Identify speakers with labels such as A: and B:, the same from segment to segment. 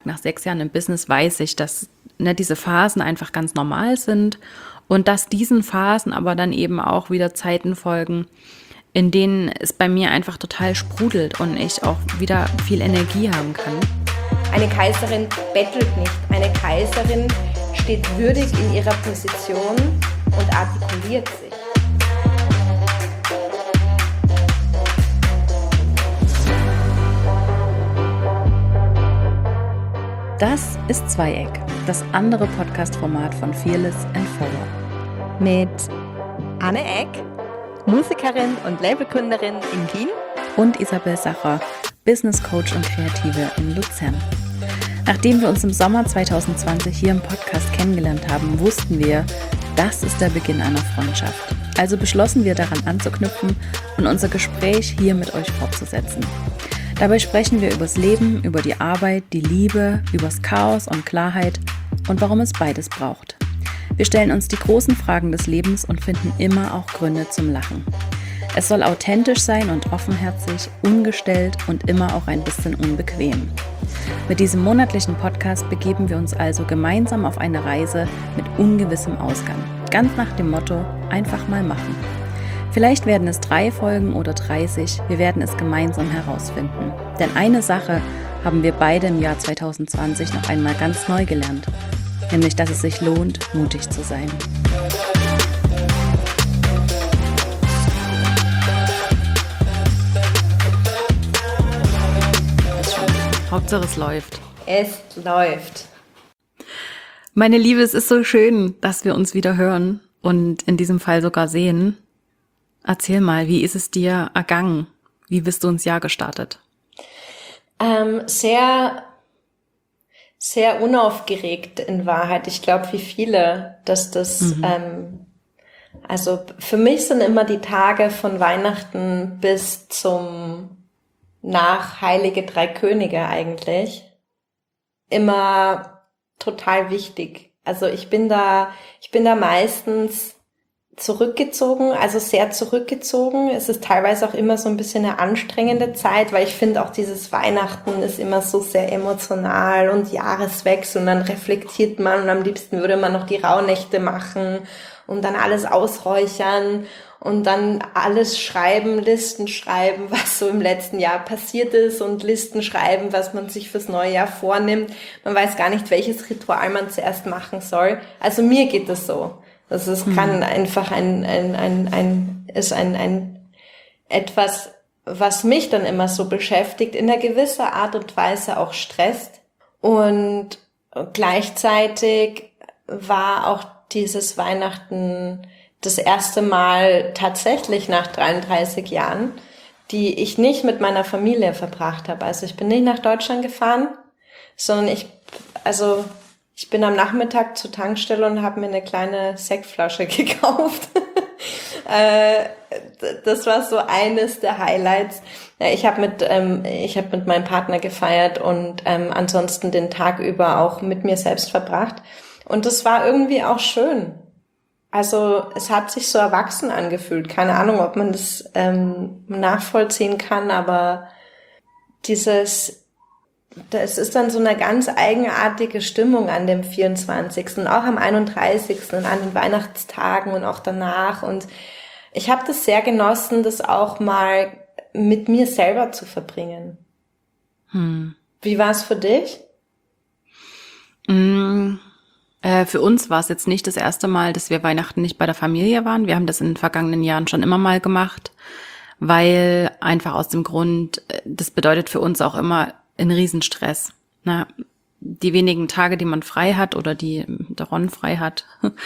A: nach 6 Jahren im Business weiß ich, dass diese Phasen einfach ganz normal sind und dass diesen Phasen aber dann eben auch wieder Zeiten folgen, in denen es bei mir einfach total sprudelt und ich auch wieder viel Energie haben kann.
B: Eine Kaiserin bettelt nicht. Eine Kaiserin steht würdig in ihrer Position und artikuliert sich.
A: Das ist Zweieck, das andere Podcast-Format von Fearless and Follow.
B: Mit Anne Eck, Musikerin und Labelgründerin in Wien.
A: Und Isabel Sacher, Business Coach und Kreative in Luzern. Nachdem wir uns im Sommer 2020 hier im Podcast kennengelernt haben, wussten wir, das ist der Beginn einer Freundschaft. Also beschlossen wir daran anzuknüpfen und unser Gespräch hier mit euch fortzusetzen. Dabei sprechen wir übers Leben, über die Arbeit, die Liebe, übers Chaos und Klarheit und warum es beides braucht. Wir stellen uns die großen Fragen des Lebens und finden immer auch Gründe zum Lachen. Es soll authentisch sein und offenherzig, ungestellt und immer auch ein bisschen unbequem. Mit diesem monatlichen Podcast begeben wir uns also gemeinsam auf eine Reise mit ungewissem Ausgang. Ganz nach dem Motto, einfach mal machen. Vielleicht werden es 3 Folgen oder 30, wir werden es gemeinsam herausfinden. Denn eine Sache haben wir beide im Jahr 2020 noch einmal ganz neu gelernt. Nämlich, dass es sich lohnt, mutig zu sein. Hauptsache es läuft.
B: Es läuft.
A: Meine Liebe, es ist so schön, dass wir uns wieder hören und in diesem Fall sogar sehen. Erzähl mal, wie ist es dir ergangen? Wie bist du ins Jahr gestartet?
B: Sehr, sehr unaufgeregt in Wahrheit. Ich glaube, wie viele, dass das, also für mich sind immer die Tage von Weihnachten bis zum nach Heilige Drei Könige eigentlich immer total wichtig. Also ich bin da meistens zurückgezogen, also sehr zurückgezogen. Es ist teilweise auch immer so ein bisschen eine anstrengende Zeit, weil ich finde auch dieses Weihnachten ist immer so sehr emotional und Jahreswechsel und dann reflektiert man und am liebsten würde man noch die Rauhnächte machen und dann alles ausräuchern und dann alles schreiben, Listen schreiben, was so im letzten Jahr passiert ist und Listen schreiben, was man sich fürs neue Jahr vornimmt. Man weiß gar nicht, welches Ritual man zuerst machen soll. Also mir geht das so. Also es kann einfach etwas, was mich dann immer so beschäftigt, in einer gewissen Art und Weise auch stresst. Und gleichzeitig war auch dieses Weihnachten das erste Mal tatsächlich nach 33 Jahren, die ich nicht mit meiner Familie verbracht habe. Also ich bin nicht nach Deutschland gefahren, sondern ich bin am Nachmittag zur Tankstelle und habe mir eine kleine Sektflasche gekauft. Das war so eines der Highlights. Ich habe mit meinem Partner gefeiert und ansonsten den Tag über auch mit mir selbst verbracht. Und das war irgendwie auch schön. Also es hat sich so erwachsen angefühlt. Keine Ahnung, ob man das nachvollziehen kann, aber das ist dann so eine ganz eigenartige Stimmung an dem 24. und auch am 31. und an den Weihnachtstagen und auch danach. Und ich habe das sehr genossen, das auch mal mit mir selber zu verbringen. Wie war es für dich?
A: Für uns war es jetzt nicht das erste Mal, dass wir Weihnachten nicht bei der Familie waren. Wir haben das in den vergangenen Jahren schon immer mal gemacht, weil einfach aus dem Grund, das bedeutet für uns auch immer einen Riesenstress. Die wenigen Tage, die man frei hat oder die der Ron frei hat,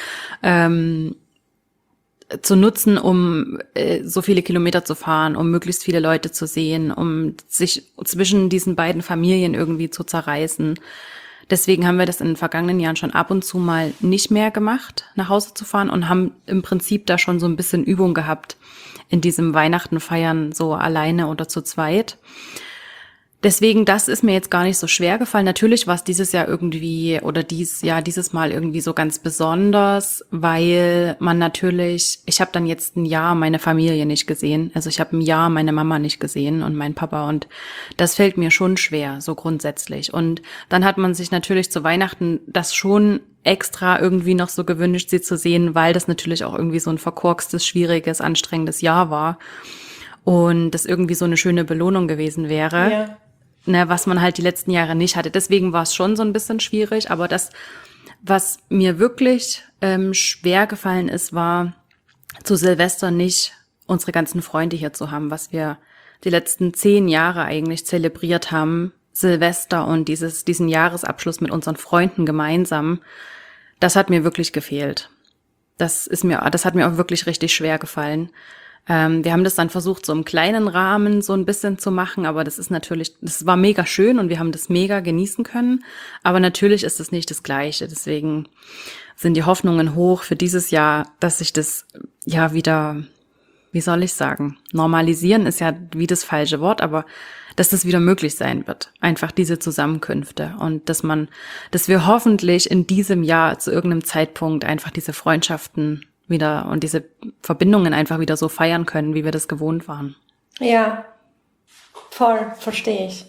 A: zu nutzen, um so viele Kilometer zu fahren, um möglichst viele Leute zu sehen, um sich zwischen diesen beiden Familien irgendwie zu zerreißen. Deswegen haben wir das in den vergangenen Jahren schon ab und zu mal nicht mehr gemacht, nach Hause zu fahren und haben im Prinzip da schon so ein bisschen Übung gehabt in diesem Weihnachten feiern, so alleine oder zu zweit. Deswegen, das ist mir jetzt gar nicht so schwer gefallen. Natürlich war es dieses Jahr irgendwie oder dieses Mal irgendwie so ganz besonders, weil man natürlich, ich habe dann jetzt ein Jahr meine Familie nicht gesehen. Also ich habe ein Jahr meine Mama nicht gesehen und meinen Papa und das fällt mir schon schwer, so grundsätzlich. Und dann hat man sich natürlich zu Weihnachten das schon extra irgendwie noch so gewünscht, sie zu sehen, weil das natürlich auch irgendwie so ein verkorkstes, schwieriges, anstrengendes Jahr war und das irgendwie so eine schöne Belohnung gewesen wäre.
B: Ja.
A: Ne, was man halt die letzten Jahre nicht hatte. Deswegen war es schon so ein bisschen schwierig. Aber das, was mir wirklich schwer gefallen ist, war zu Silvester nicht unsere ganzen Freunde hier zu haben, was wir die letzten 10 Jahre eigentlich zelebriert haben. Silvester und diesen Jahresabschluss mit unseren Freunden gemeinsam. Das hat mir wirklich gefehlt. Das hat mir auch wirklich richtig schwer gefallen. Wir haben das dann versucht, so im kleinen Rahmen so ein bisschen zu machen, aber das war mega schön und wir haben das mega genießen können. Aber natürlich ist es nicht das Gleiche. Deswegen sind die Hoffnungen hoch für dieses Jahr, dass sich das ja wieder, wie soll ich sagen, normalisieren ist ja wie das falsche Wort, aber dass das wieder möglich sein wird. Einfach diese Zusammenkünfte und dass wir hoffentlich in diesem Jahr zu irgendeinem Zeitpunkt einfach diese Freundschaften wieder und diese Verbindungen einfach wieder so feiern können, wie wir das gewohnt waren.
B: Ja, voll, verstehe ich.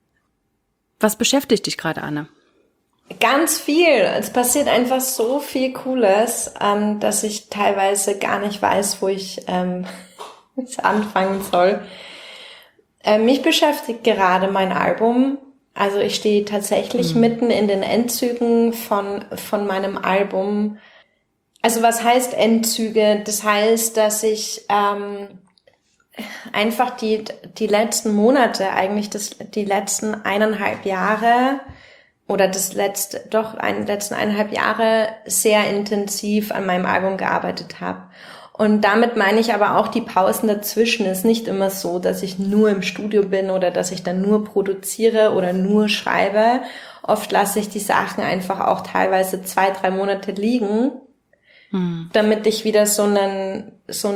A: Was beschäftigt dich gerade, Anne?
B: Ganz viel. Es passiert einfach so viel Cooles, dass ich teilweise gar nicht weiß, wo ich anfangen soll. Mich beschäftigt gerade mein Album. Also ich stehe tatsächlich mitten in den Endzügen von meinem Album. Also was heißt Endzüge? Das heißt, dass ich einfach die letzten Monate, eigentlich die letzten 1,5 Jahre oder die letzten 1,5 Jahre sehr intensiv an meinem Album gearbeitet habe. Und damit meine ich aber auch die Pausen dazwischen. Es ist nicht immer so, dass ich nur im Studio bin oder dass ich dann nur produziere oder nur schreibe. Oft lasse ich die Sachen einfach auch teilweise 2-3 Monate liegen, damit ich wieder so einen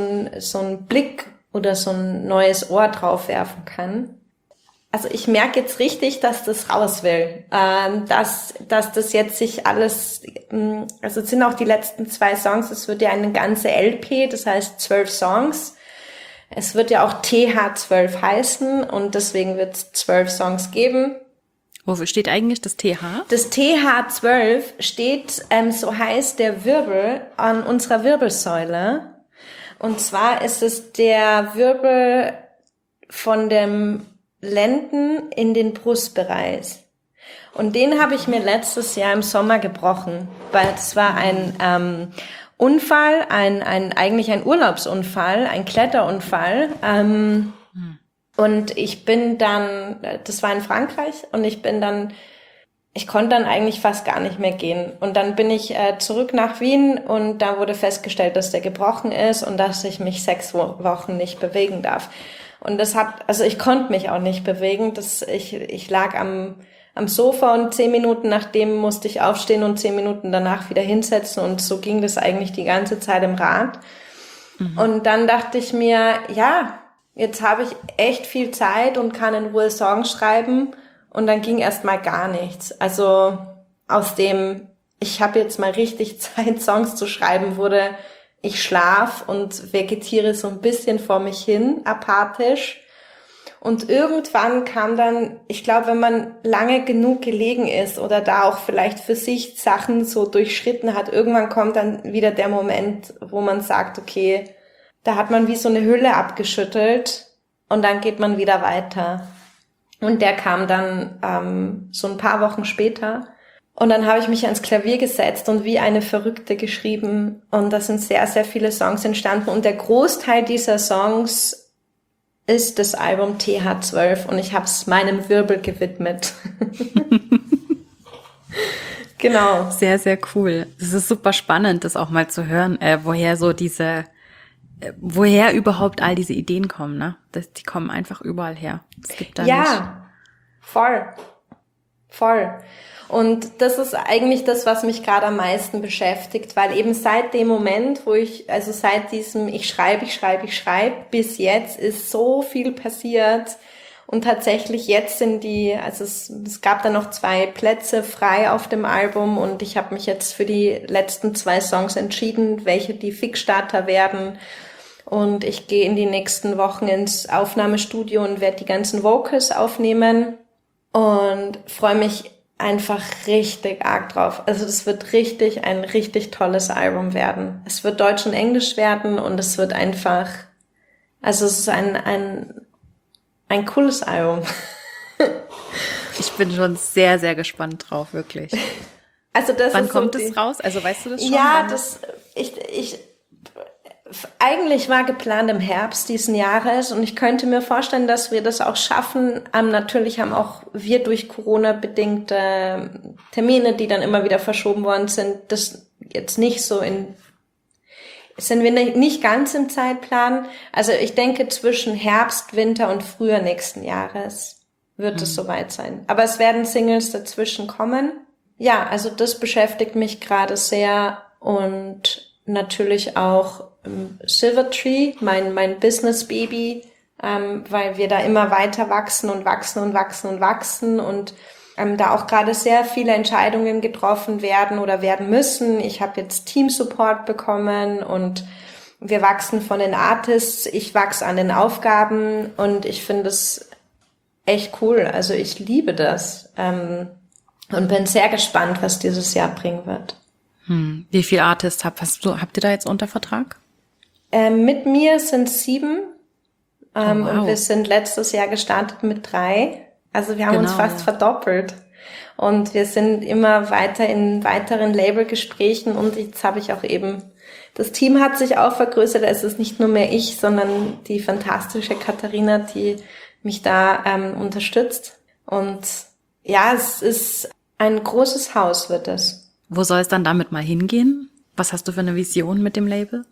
B: Blick oder so ein neues Ohr drauf werfen kann. Also ich merke jetzt richtig, dass das raus will, dass das jetzt sich alles, also es sind auch die letzten 2 Songs, es wird ja eine ganze LP, das heißt 12 Songs. Es wird ja auch TH12 heißen und deswegen wird es 12 Songs geben.
A: Wofür steht eigentlich das TH?
B: Das TH12 steht, so heißt der Wirbel an unserer Wirbelsäule. Und zwar ist es der Wirbel von dem Lenden in den Brustbereich. Und den habe ich mir letztes Jahr im Sommer gebrochen, weil es war ein Unfall, eigentlich ein Urlaubsunfall, ein Kletterunfall. Und ich bin dann, das war in Frankreich, und ich konnte dann eigentlich fast gar nicht mehr gehen. Und dann bin ich zurück nach Wien und da wurde festgestellt, dass der gebrochen ist und dass ich mich 6 Wochen nicht bewegen darf. Und ich konnte mich auch nicht bewegen. Ich lag am Sofa und 10 Minuten nachdem musste ich aufstehen und 10 Minuten danach wieder hinsetzen und so ging das eigentlich die ganze Zeit im Rad. Und dann dachte ich mir, ja, jetzt habe ich echt viel Zeit und kann in Ruhe Songs schreiben und dann ging erstmal gar nichts. Also aus dem, ich habe jetzt mal richtig Zeit, Songs zu schreiben, wurde ich schlaf und vegetiere so ein bisschen vor mich hin, apathisch. Und irgendwann kam dann, ich glaube, wenn man lange genug gelegen ist oder da auch vielleicht für sich Sachen so durchschritten hat, irgendwann kommt dann wieder der Moment, wo man sagt, okay, da hat man wie so eine Hülle abgeschüttelt und dann geht man wieder weiter. Und der kam dann so ein paar Wochen später. Und dann habe ich mich ans Klavier gesetzt und wie eine Verrückte geschrieben. Und da sind sehr, sehr viele Songs entstanden. Und der Großteil dieser Songs ist das Album TH12. Und ich habe es meinem Wirbel gewidmet. Genau.
A: Sehr, sehr cool. Es ist super spannend, das auch mal zu hören, woher überhaupt all diese Ideen kommen, ne? Die kommen einfach überall her. Es gibt da nicht.
B: Voll. Und das ist eigentlich das, was mich gerade am meisten beschäftigt, weil eben seit dem Moment, seit diesem ich schreibe, bis jetzt ist so viel passiert Und tatsächlich jetzt also es gab da noch 2 Plätze frei auf dem Album und ich habe mich jetzt für die letzten 2 Songs entschieden, welche die Fixstarter werden. Und ich gehe in die nächsten Wochen ins Aufnahmestudio und werde die ganzen Vocals aufnehmen und freue mich einfach richtig arg drauf. Also das wird ein richtig tolles Album werden. Es wird Deutsch und Englisch werden und es wird einfach, also es ist ein cooles Album.
A: Ich bin schon sehr, sehr gespannt drauf, wirklich.
B: Also
A: wann kommt es raus? Also weißt du das schon?
B: Ja, eigentlich war geplant im Herbst diesen Jahres und ich könnte mir vorstellen, dass wir das auch schaffen. Natürlich haben auch wir durch Corona bedingte Termine, die dann immer wieder verschoben worden sind, das jetzt nicht so sind wir nicht ganz im Zeitplan. Also ich denke, zwischen Herbst, Winter und Frühjahr nächsten Jahres wird es soweit sein. Aber es werden Singles dazwischen kommen. Ja, also das beschäftigt mich gerade sehr und natürlich auch Silvertree, mein Business-Baby, weil wir da immer weiter wachsen und da auch gerade sehr viele Entscheidungen getroffen werden oder werden müssen. Ich habe jetzt Team-Support bekommen und wir wachsen von den Artists, ich wachse an den Aufgaben und ich finde es echt cool. Also ich liebe das und bin sehr gespannt, was dieses Jahr bringen wird.
A: Wie viele Artists habt ihr da jetzt unter Vertrag?
B: Mit mir sind 7
A: wow.
B: Und wir sind letztes Jahr gestartet mit 3. Also wir haben uns fast verdoppelt und wir sind immer weiter in weiteren Labelgesprächen und jetzt habe ich auch eben, das Team hat sich auch vergrößert, es ist nicht nur mehr ich, sondern die fantastische Katharina, die mich da unterstützt und ja, es ist ein großes Haus wird es.
A: Wo soll es dann damit mal hingehen? Was hast du für eine Vision mit dem Label?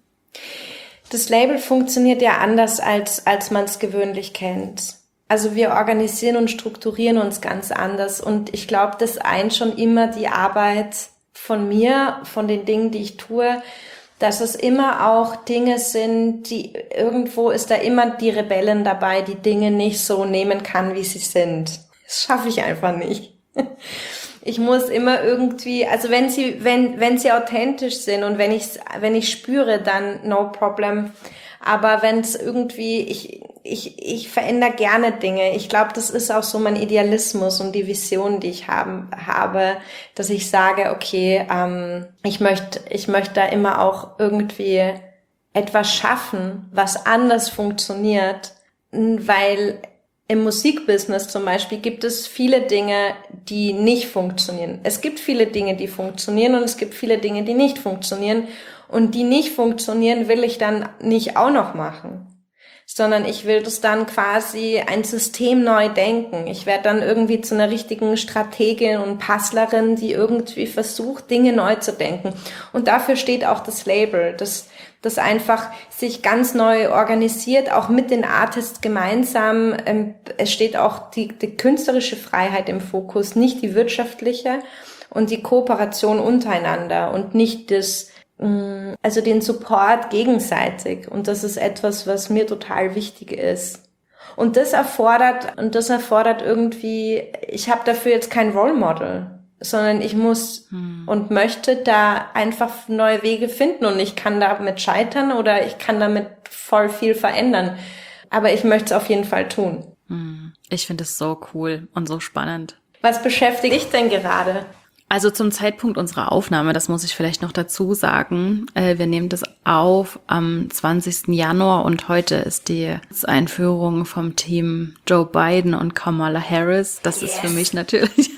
B: Das Label funktioniert ja anders, als man es gewöhnlich kennt. Also wir organisieren und strukturieren uns ganz anders und ich glaube, das eint schon immer die Arbeit von mir, von den Dingen, die ich tue, dass es immer auch Dinge sind, die irgendwo ist da immer die Rebellen dabei, die Dinge nicht so nehmen kann, wie sie sind. Das schaffe ich einfach nicht. Ich muss immer irgendwie, also wenn sie authentisch sind und wenn ich spüre, dann no problem. Aber wenn es irgendwie, ich verändere gerne Dinge. Ich glaube, das ist auch so mein Idealismus und die Vision, die ich habe, dass ich sage, okay, ich möchte da immer auch irgendwie etwas schaffen, was anders funktioniert, weil im Musikbusiness zum Beispiel gibt es viele Dinge, die nicht funktionieren. Es gibt viele Dinge, die funktionieren und es gibt viele Dinge, die nicht funktionieren. Und die nicht funktionieren, will ich dann nicht auch noch machen, sondern ich will das dann quasi ein System neu denken. Ich werde dann irgendwie zu einer richtigen Strategin und Puzzlerin, die irgendwie versucht, Dinge neu zu denken. Und dafür steht auch das Label, das einfach sich ganz neu organisiert, auch mit den Artists gemeinsam. Es steht auch die künstlerische Freiheit im Fokus, nicht die wirtschaftliche und die Kooperation untereinander und nicht also den Support gegenseitig. Und das ist etwas, was mir total wichtig ist. Und das erfordert irgendwie, ich habe dafür jetzt kein Role Model, sondern ich muss und möchte da einfach neue Wege finden und ich kann damit scheitern oder ich kann damit voll viel verändern. Aber ich möchte es auf jeden Fall tun.
A: Ich finde es so cool und so spannend.
B: Was beschäftigt dich denn gerade?
A: Also zum Zeitpunkt unserer Aufnahme, das muss ich vielleicht noch dazu sagen, wir nehmen das auf am 20. Januar und heute ist die Einführung vom Team Joe Biden und Kamala Harris. Das ist für mich natürlich,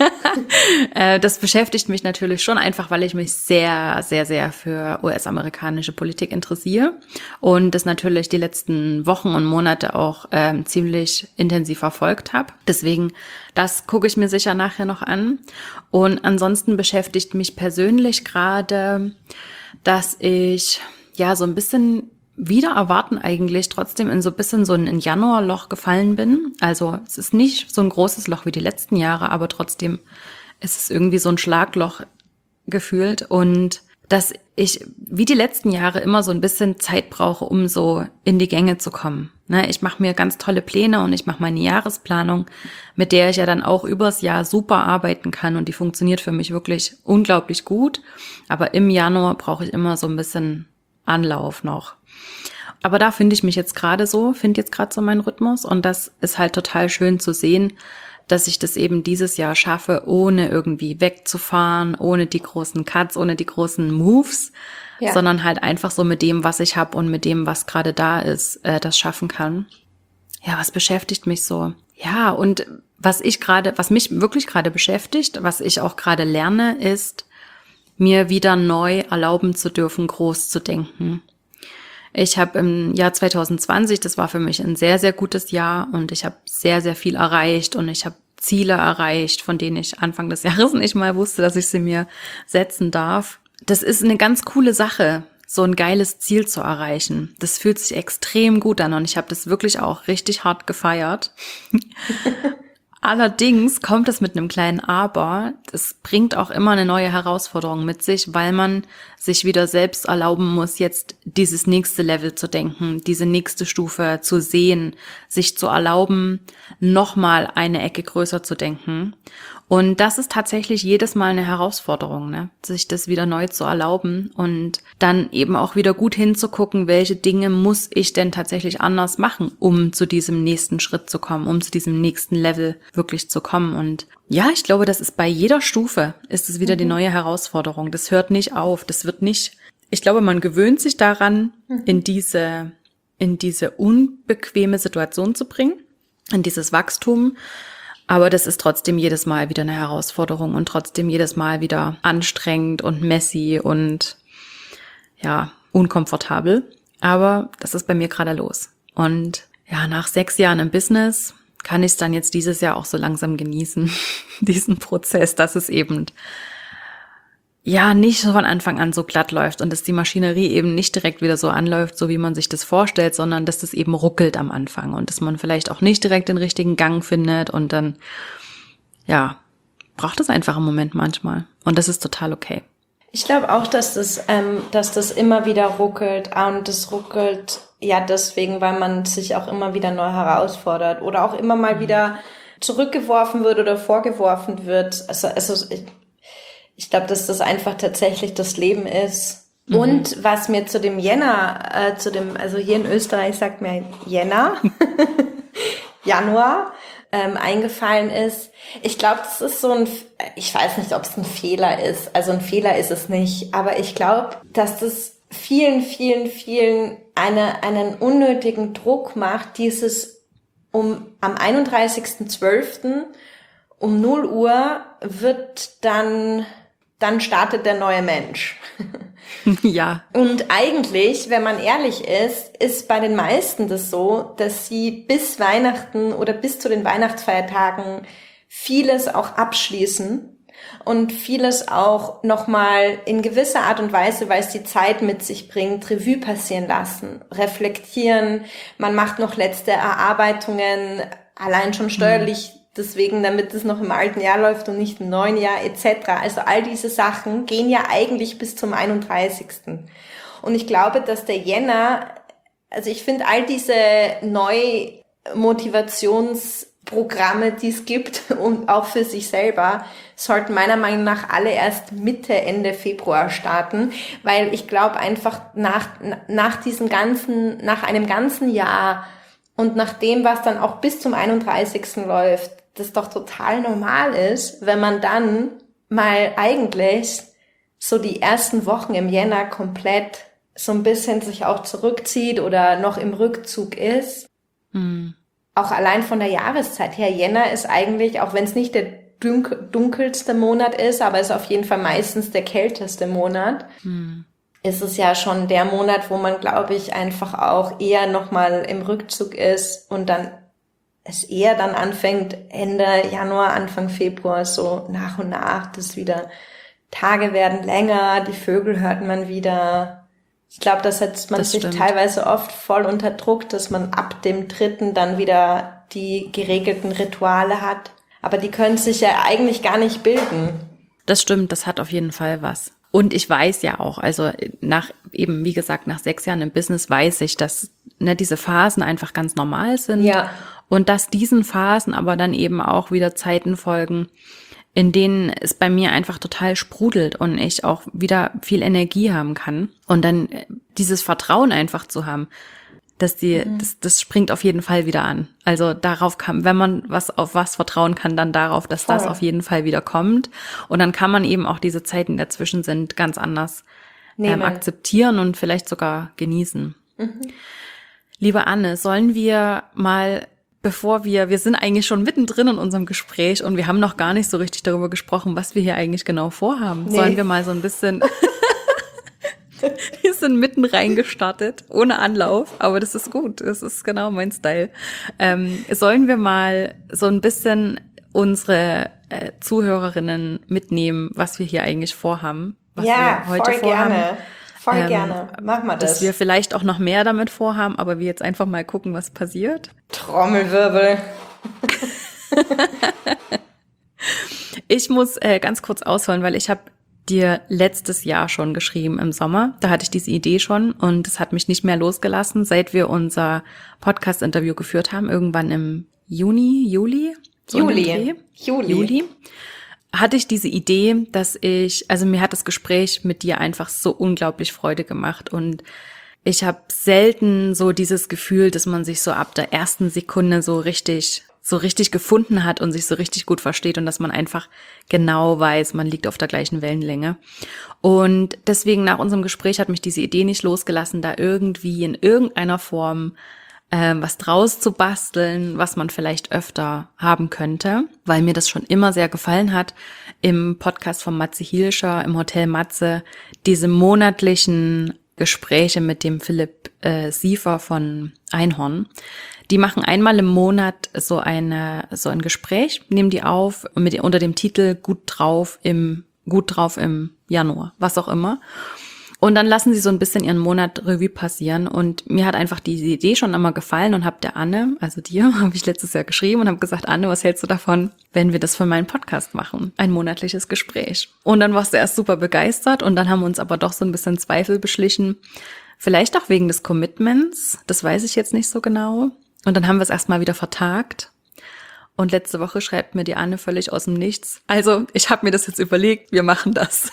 A: das beschäftigt mich natürlich schon einfach, weil ich mich sehr, sehr, sehr für US-amerikanische Politik interessiere und das natürlich die letzten Wochen und Monate auch ziemlich intensiv verfolgt habe. Deswegen, das gucke ich mir sicher nachher noch an. Und ansonsten beschäftigt mich persönlich gerade, dass ich ja so ein bisschen wieder erwarten eigentlich trotzdem in so ein bisschen so ein Januarloch gefallen bin. Also es ist nicht so ein großes Loch wie die letzten Jahre, aber trotzdem ist es irgendwie so ein Schlagloch gefühlt und dass ich wie die letzten Jahre immer so ein bisschen Zeit brauche, um so in die Gänge zu kommen. Ne, ich mache mir ganz tolle Pläne und ich mache meine Jahresplanung, mit der ich ja dann auch übers Jahr super arbeiten kann und die funktioniert für mich wirklich unglaublich gut. Aber im Januar brauche ich immer so ein bisschen Anlauf noch. Aber da finde ich mich jetzt gerade so, finde jetzt gerade so meinen Rhythmus und das ist halt total schön zu sehen, dass ich das eben dieses Jahr schaffe, ohne irgendwie wegzufahren, ohne die großen Cuts, ohne die großen Moves, sondern halt einfach so mit dem, was ich habe und mit dem, was gerade da ist, das schaffen kann. Ja, was beschäftigt mich so? Ja, und was mich wirklich gerade beschäftigt, was ich auch gerade lerne, ist, mir wieder neu erlauben zu dürfen, groß zu denken. Ich habe im Jahr 2020, das war für mich ein sehr, sehr gutes Jahr und ich habe sehr, sehr viel erreicht und ich habe Ziele erreicht, von denen ich Anfang des Jahres nicht mal wusste, dass ich sie mir setzen darf. Das ist eine ganz coole Sache, so ein geiles Ziel zu erreichen. Das fühlt sich extrem gut an und ich habe das wirklich auch richtig hart gefeiert. Allerdings kommt es mit einem kleinen Aber. Es bringt auch immer eine neue Herausforderung mit sich, weil man sich wieder selbst erlauben muss, jetzt dieses nächste Level zu denken, diese nächste Stufe zu sehen, sich zu erlauben, nochmal eine Ecke größer zu denken. Und das ist tatsächlich jedes Mal eine Herausforderung, ne? Sich das wieder neu zu erlauben und dann eben auch wieder gut hinzugucken, welche Dinge muss ich denn tatsächlich anders machen, um zu diesem nächsten Schritt zu kommen, um zu diesem nächsten Level wirklich zu kommen. Und ja, ich glaube, das ist bei jeder Stufe, ist es wieder die neue Herausforderung. Das hört nicht auf, das wird nicht, ich glaube, man gewöhnt sich daran, in diese unbequeme Situation zu bringen, in dieses Wachstum. Aber das ist trotzdem jedes Mal wieder eine Herausforderung und trotzdem jedes Mal wieder anstrengend und messy und ja, unkomfortabel. Aber das ist bei mir gerade los. Und ja, nach 6 Jahren im Business kann ich es dann jetzt dieses Jahr auch so langsam genießen, diesen Prozess, dass es eben ja nicht so von Anfang an so glatt läuft und dass die Maschinerie eben nicht direkt wieder so anläuft, so wie man sich das vorstellt, sondern dass das eben ruckelt am Anfang und dass man vielleicht auch nicht direkt den richtigen Gang findet und dann, ja, braucht es einfach einen Moment manchmal und das ist total okay.
B: Ich glaube auch, dass das immer wieder ruckelt und das ruckelt ja deswegen, weil man sich auch immer wieder neu herausfordert oder auch immer mal wieder zurückgeworfen wird oder vorgeworfen wird. Also ich glaube, dass das einfach tatsächlich das Leben ist. Und was mir zu dem Jänner, also hier in Österreich sagt man Jänner, Januar, eingefallen ist. Ich glaube, das ist ich weiß nicht, ob es ein Fehler ist. Also ein Fehler ist es nicht. Aber ich glaube, dass das vielen, vielen, vielen einen unnötigen Druck macht, am 31.12. um 0 Uhr dann startet der neue Mensch.
A: Ja.
B: Und eigentlich, wenn man ehrlich ist bei den meisten das so, dass sie bis Weihnachten oder bis zu den Weihnachtsfeiertagen vieles auch abschließen und vieles auch nochmal in gewisser Art und Weise, weil es die Zeit mit sich bringt, Revue passieren lassen, reflektieren. Man macht noch letzte Erarbeitungen, allein schon steuerlich, deswegen, damit es noch im alten Jahr läuft und nicht im neuen Jahr etc. Also all diese Sachen gehen ja eigentlich bis zum 31. Und ich glaube, dass der Jänner, also ich finde all diese Neumotivationsprogramme, die es gibt und auch für sich selber, sollten meiner Meinung nach alle erst Mitte, Ende Februar starten, weil ich glaube einfach nach einem ganzen Jahr und nach dem, was dann auch bis zum 31. läuft, das doch total normal ist, wenn man dann mal eigentlich so die ersten Wochen im Jänner komplett so ein bisschen sich auch zurückzieht oder noch im Rückzug ist. Auch allein von der Jahreszeit her, Jänner ist eigentlich, auch wenn es nicht der dunkelste Monat ist, aber ist auf jeden Fall meistens der kälteste Monat, ist es ja schon der Monat, wo man, glaube ich, einfach auch eher nochmal im Rückzug ist und dann es eher dann anfängt, Ende Januar, Anfang Februar, so nach und nach, dass wieder Tage werden länger, die Vögel hört man wieder. Ich glaube, das setzt man sich teilweise oft voll unter Druck, dass man ab dem 3. dann wieder die geregelten Rituale hat. Aber die können sich ja eigentlich gar nicht bilden.
A: Das stimmt, das hat auf jeden Fall was. Und ich weiß ja auch, also wie gesagt, nach 6 Jahren im Business weiß ich, dass diese Phasen einfach ganz normal sind.
B: Ja.
A: Und dass diesen Phasen aber dann eben auch wieder Zeiten folgen, in denen es bei mir einfach total sprudelt und ich auch wieder viel Energie haben kann. Und dann dieses Vertrauen einfach zu haben, dass das springt auf jeden Fall wieder an. Also darauf wenn man auf was vertrauen kann, dann darauf, dass das auf jeden Fall wieder kommt. Und dann kann man eben auch diese Zeiten dazwischen sind ganz anders akzeptieren und vielleicht sogar genießen. Liebe Anne, sollen wir mal, wir sind eigentlich schon mittendrin in unserem Gespräch und wir haben noch gar nicht so richtig darüber gesprochen, was wir hier eigentlich genau vorhaben. Nee. Sollen wir mal so ein bisschen, wir sind mitten reingestartet, ohne Anlauf, aber das ist gut, das ist genau mein Style. Sollen wir mal so ein bisschen unsere Zuhörerinnen mitnehmen, was wir hier eigentlich vorhaben? Was wir heute vorhaben?
B: Voll gerne. Machen wir das.
A: Dass wir vielleicht auch noch mehr damit vorhaben, aber wir jetzt einfach mal gucken, was passiert.
B: Trommelwirbel.
A: Ich muss ganz kurz ausholen, weil ich habe dir letztes Jahr schon geschrieben im Sommer. Da hatte ich diese Idee schon und es hat mich nicht mehr losgelassen, seit wir unser Podcast-Interview geführt haben, irgendwann im Juli. Hatte ich diese Idee, dass mir hat das Gespräch mit dir einfach so unglaublich Freude gemacht und ich habe selten so dieses Gefühl, dass man sich so ab der ersten Sekunde so richtig gefunden hat und sich so richtig gut versteht und dass man einfach genau weiß, man liegt auf der gleichen Wellenlänge. Und deswegen nach unserem Gespräch hat mich diese Idee nicht losgelassen, da irgendwie in irgendeiner Form was draus zu basteln, was man vielleicht öfter haben könnte, weil mir das schon immer sehr gefallen hat, im Podcast von Matze Hilscher, im Hotel Matze, diese monatlichen Gespräche mit dem Philipp Siefer von Einhorn. Die machen einmal im Monat so ein Gespräch, nehmen die auf unter dem Titel Gut drauf im Januar, was auch immer. Und dann lassen sie so ein bisschen ihren Monat Revue passieren. Und mir hat einfach diese Idee schon immer gefallen und habe der Anne, also dir, habe ich letztes Jahr geschrieben und habe gesagt, Anne, was hältst du davon, wenn wir das für meinen Podcast machen? Ein monatliches Gespräch. Und dann warst du erst super begeistert und dann haben wir uns aber doch so ein bisschen Zweifel beschlichen. Vielleicht auch wegen des Commitments, das weiß ich jetzt nicht so genau. Und dann haben wir es erstmal wieder vertagt. Und letzte Woche schreibt mir die Anne völlig aus dem Nichts. Also, ich habe mir das jetzt überlegt, wir machen das.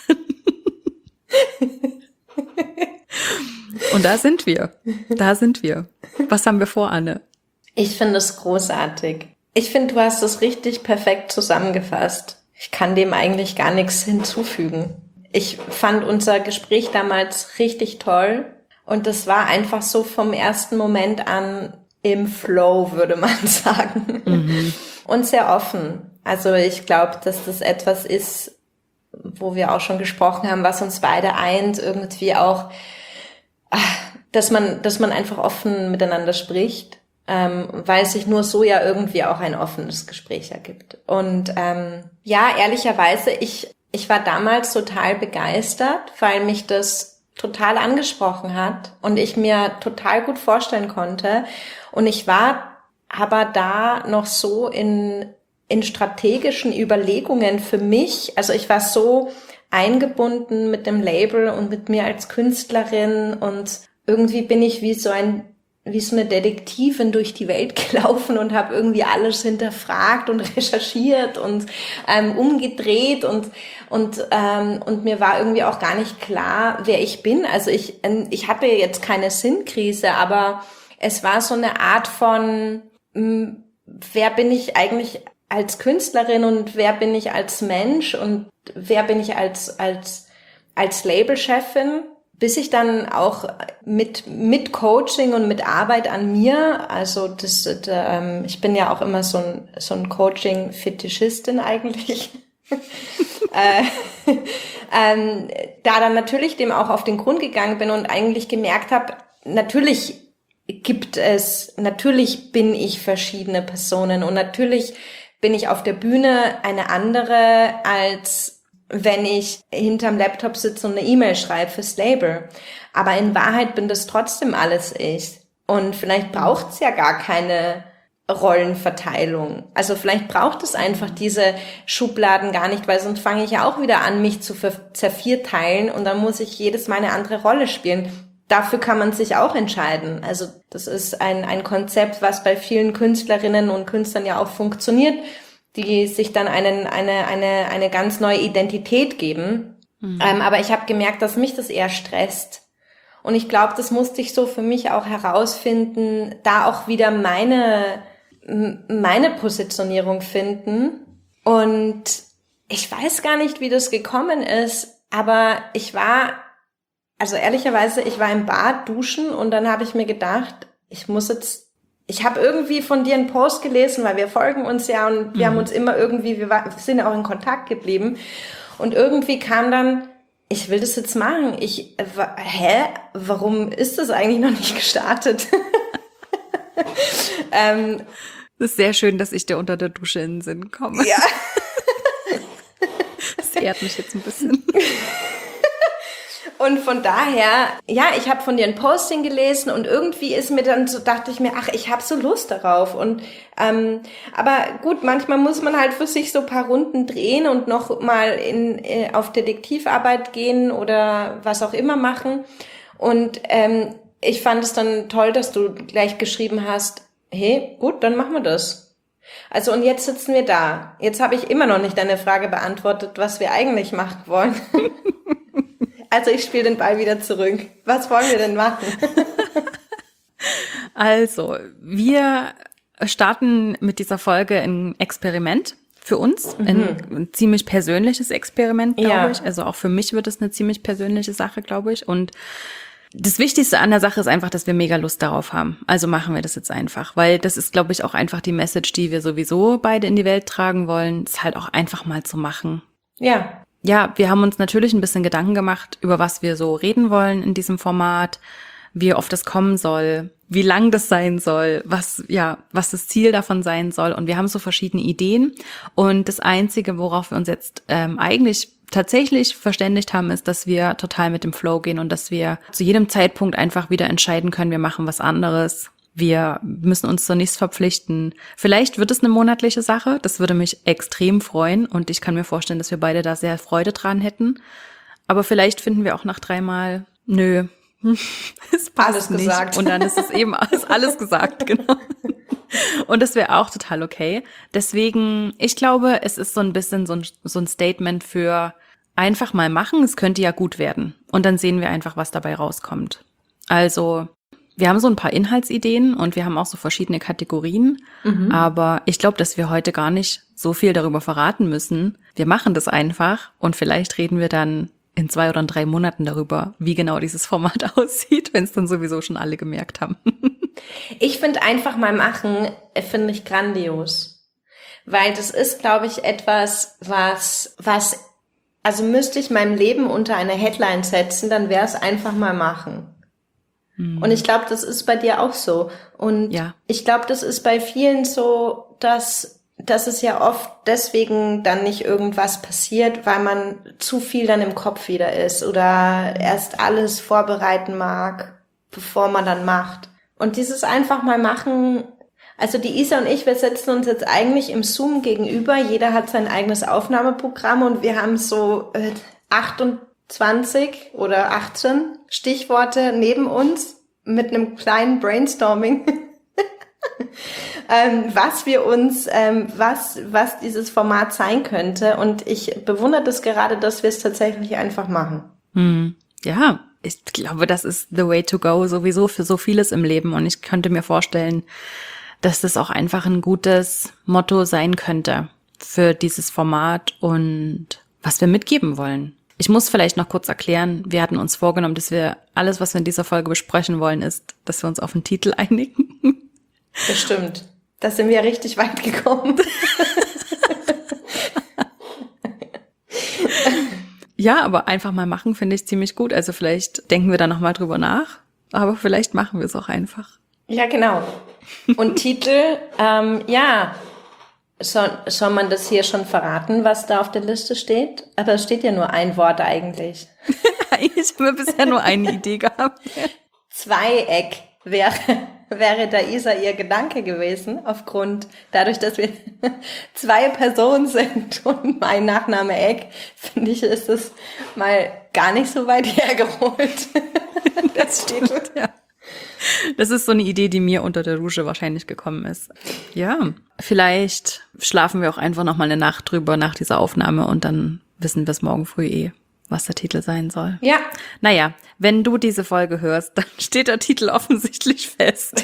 A: Und da sind wir. Was haben wir vor, Anne?
B: Ich finde es großartig. Ich finde, du hast es richtig perfekt zusammengefasst. Ich kann dem eigentlich gar nichts hinzufügen. Ich fand unser Gespräch damals richtig toll und das war einfach so vom ersten Moment an im Flow, würde man sagen. Mhm. Und sehr offen. Also ich glaube, dass das etwas ist, wo wir auch schon gesprochen haben, was uns beide eint, irgendwie auch, dass man einfach offen miteinander spricht, weil sich nur so ja irgendwie auch ein offenes Gespräch ergibt. Und ehrlicherweise, ich war damals total begeistert, weil mich das total angesprochen hat und ich mir total gut vorstellen konnte. Und ich war aber da noch so in strategischen Überlegungen für mich. Also ich war so eingebunden mit dem Label und mit mir als Künstlerin und irgendwie bin ich wie so eine Detektivin durch die Welt gelaufen und habe irgendwie alles hinterfragt und recherchiert und umgedreht und mir war irgendwie auch gar nicht klar, wer ich bin. Also ich hatte jetzt keine Sinnkrise, aber es war so eine Art von, wer bin ich eigentlich als Künstlerin und wer bin ich als Mensch und wer bin ich als Labelchefin, bis ich dann auch mit Coaching und mit Arbeit an mir, also ich bin ja auch immer so ein Coaching-Fetischistin eigentlich, da dann natürlich dem auch auf den Grund gegangen bin und eigentlich gemerkt habe, natürlich bin ich verschiedene Personen und natürlich bin ich auf der Bühne eine andere, als wenn ich hinterm Laptop sitze und eine E-Mail schreibe fürs Label. Aber in Wahrheit bin das trotzdem alles ich. Und vielleicht braucht es ja gar keine Rollenverteilung. Also vielleicht braucht es einfach diese Schubladen gar nicht, weil sonst fange ich ja auch wieder an, mich zu zervierteilen und dann muss ich jedes Mal eine andere Rolle spielen. dafür kann man sich auch entscheiden. Also das ist ein Konzept, was bei vielen Künstlerinnen und Künstlern ja auch funktioniert, die sich dann eine ganz neue Identität geben. Aber ich habe gemerkt, dass mich das eher stresst. Und ich glaube, das musste ich so für mich auch herausfinden, da auch wieder meine Positionierung finden. Und ich weiß gar nicht, wie das gekommen ist, aber ich war im Bad duschen und dann habe ich mir gedacht, ich habe irgendwie von dir einen Post gelesen, weil wir folgen uns ja und wir haben uns immer irgendwie, wir sind ja auch in Kontakt geblieben. Und irgendwie kam dann, ich will das jetzt machen. Warum ist das eigentlich noch nicht gestartet?
A: Das ist sehr schön, dass ich dir unter der Dusche in den Sinn komme.
B: Ja.
A: Das ehrt mich jetzt ein bisschen.
B: Und von daher, ja, ich habe von dir ein Posting gelesen und irgendwie ist mir dann so, dachte ich mir, ach, ich habe so Lust darauf. Und aber gut, manchmal muss man halt für sich so ein paar Runden drehen und noch mal auf Detektivarbeit gehen oder was auch immer machen. Und ich fand es dann toll, dass du gleich geschrieben hast, hey, gut, dann machen wir das. Also und jetzt sitzen wir da. Jetzt habe ich immer noch nicht deine Frage beantwortet, was wir eigentlich machen wollen. Also ich spiele den Ball wieder zurück. Was wollen wir denn machen?
A: Also, wir starten mit dieser Folge ein Experiment für uns. Ein ziemlich persönliches Experiment, glaube ich. Also auch für mich wird es eine ziemlich persönliche Sache, glaube ich. Und das Wichtigste an der Sache ist einfach, dass wir mega Lust darauf haben. Also machen wir das jetzt einfach. Weil das ist, glaube ich, auch einfach die Message, die wir sowieso beide in die Welt tragen wollen. Ist halt auch einfach mal zu machen.
B: Ja.
A: Ja, wir haben uns natürlich ein bisschen Gedanken gemacht, über was wir so reden wollen in diesem Format, wie oft es kommen soll, wie lang das sein soll, was das Ziel davon sein soll. Und wir haben so verschiedene Ideen. Und das Einzige, worauf wir uns jetzt eigentlich tatsächlich verständigt haben, ist, dass wir total mit dem Flow gehen und dass wir zu jedem Zeitpunkt einfach wieder entscheiden können, wir machen was anderes. Wir müssen uns zu nichts verpflichten. Vielleicht wird es eine monatliche Sache. Das würde mich extrem freuen. Und ich kann mir vorstellen, dass wir beide da sehr Freude dran hätten. Aber vielleicht finden wir auch nach 3 Mal, nö, es passt
B: alles
A: nicht.
B: Gesagt.
A: Und dann ist es eben alles gesagt, genau. Und das wäre auch total okay. Deswegen, ich glaube, es ist so ein bisschen so ein Statement für einfach mal machen. Es könnte ja gut werden. Und dann sehen wir einfach, was dabei rauskommt. Also wir haben so ein paar Inhaltsideen und wir haben auch so verschiedene Kategorien, aber ich glaube, dass wir heute gar nicht so viel darüber verraten müssen. Wir machen das einfach und vielleicht reden wir dann in 2 oder 3 Monaten darüber, wie genau dieses Format aussieht, wenn es dann sowieso schon alle gemerkt haben.
B: Ich finde einfach mal machen, finde ich grandios. Weil das ist, glaube ich, etwas, was, also müsste ich mein Leben unter eine Headline setzen, dann wäre es einfach mal machen. Und ich glaube, das ist bei dir auch so. Und ich glaube, das ist bei vielen so, dass es ja oft deswegen dann nicht irgendwas passiert, weil man zu viel dann im Kopf wieder ist oder erst alles vorbereiten mag, bevor man dann macht. Und dieses einfach mal machen, also die Isa und ich, wir setzen uns jetzt eigentlich im Zoom gegenüber, jeder hat sein eigenes Aufnahmeprogramm und wir haben so 28 oder 18 Stichworte neben uns mit einem kleinen Brainstorming, was wir uns, was dieses Format sein könnte. Und ich bewundere das gerade, dass wir es tatsächlich einfach machen.
A: Ja, ich glaube, das ist the way to go sowieso für so vieles im Leben. Und ich könnte mir vorstellen, dass das auch einfach ein gutes Motto sein könnte für dieses Format und was wir mitgeben wollen. Ich muss vielleicht noch kurz erklären, wir hatten uns vorgenommen, dass wir alles, was wir in dieser Folge besprechen wollen, ist, dass wir uns auf einen Titel einigen.
B: Das stimmt. Da sind wir ja richtig weit gekommen.
A: Ja, aber einfach mal machen finde ich ziemlich gut. Also vielleicht denken wir da nochmal drüber nach, aber vielleicht machen wir es auch einfach.
B: Ja, genau. Und Titel, soll man das hier schon verraten, was da auf der Liste steht? Aber es steht ja nur ein Wort eigentlich.
A: Eigentlich haben wir bisher nur eine Idee gehabt.
B: Zweieck wäre wäre da Isa ihr Gedanke gewesen, dadurch, dass wir 2 Personen sind und mein Nachname Egg, finde ich, ist es mal gar nicht so weit hergeholt. Das steht.
A: Ja. Das ist so eine Idee, die mir unter der Dusche wahrscheinlich gekommen ist. Ja, vielleicht schlafen wir auch einfach noch mal eine Nacht drüber nach dieser Aufnahme und dann wissen wir es morgen früh was der Titel sein soll.
B: Ja.
A: Naja, wenn du diese Folge hörst, dann steht der Titel offensichtlich fest.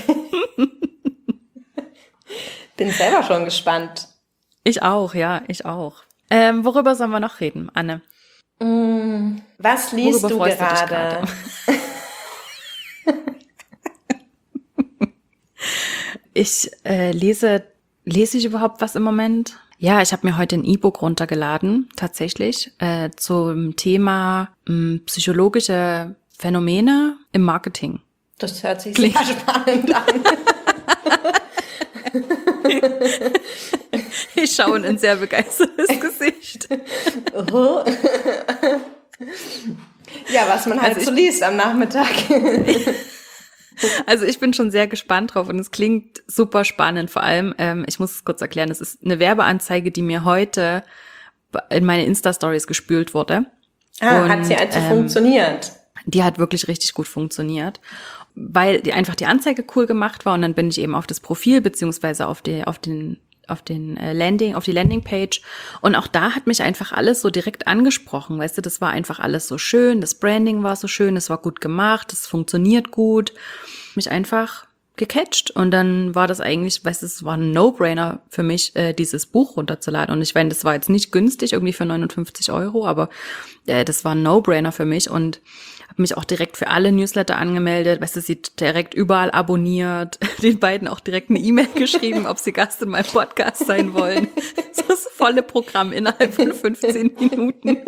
B: Bin selber schon gespannt.
A: Ich auch. Worüber sollen wir noch reden, Anne?
B: Was liest du gerade?
A: Ich lese ich überhaupt was im Moment? Ja, ich habe mir heute ein E-Book runtergeladen, tatsächlich, zum Thema psychologische Phänomene im Marketing.
B: Das hört sich sehr spannend an.
A: Ich schaue in ein sehr begeistertes Gesicht.
B: Ja, was man halt so liest am Nachmittag.
A: Also ich bin schon sehr gespannt drauf und es klingt super spannend. Vor allem, ich muss es kurz erklären, es ist eine Werbeanzeige, die mir heute in meine Insta-Stories gespült wurde.
B: Hat sie also funktioniert?
A: Die hat wirklich richtig gut funktioniert, weil die Anzeige cool gemacht war und dann bin ich eben auf das Profil beziehungsweise auf die Landingpage und auch da hat mich einfach alles so direkt angesprochen, weißt du, das war einfach alles so schön, das Branding war so schön, es war gut gemacht, es funktioniert gut, mich einfach gecatcht und dann war das eigentlich, weißt du, es war ein No-Brainer für mich, dieses Buch runterzuladen und ich meine, das war jetzt nicht günstig, irgendwie für 59 €, aber das war ein No-Brainer für mich und habe mich auch direkt für alle Newsletter angemeldet, weißt du, sie direkt überall abonniert, den beiden auch direkt eine E-Mail geschrieben, ob sie Gast in meinem Podcast sein wollen. Das volle Programm innerhalb von 15 Minuten.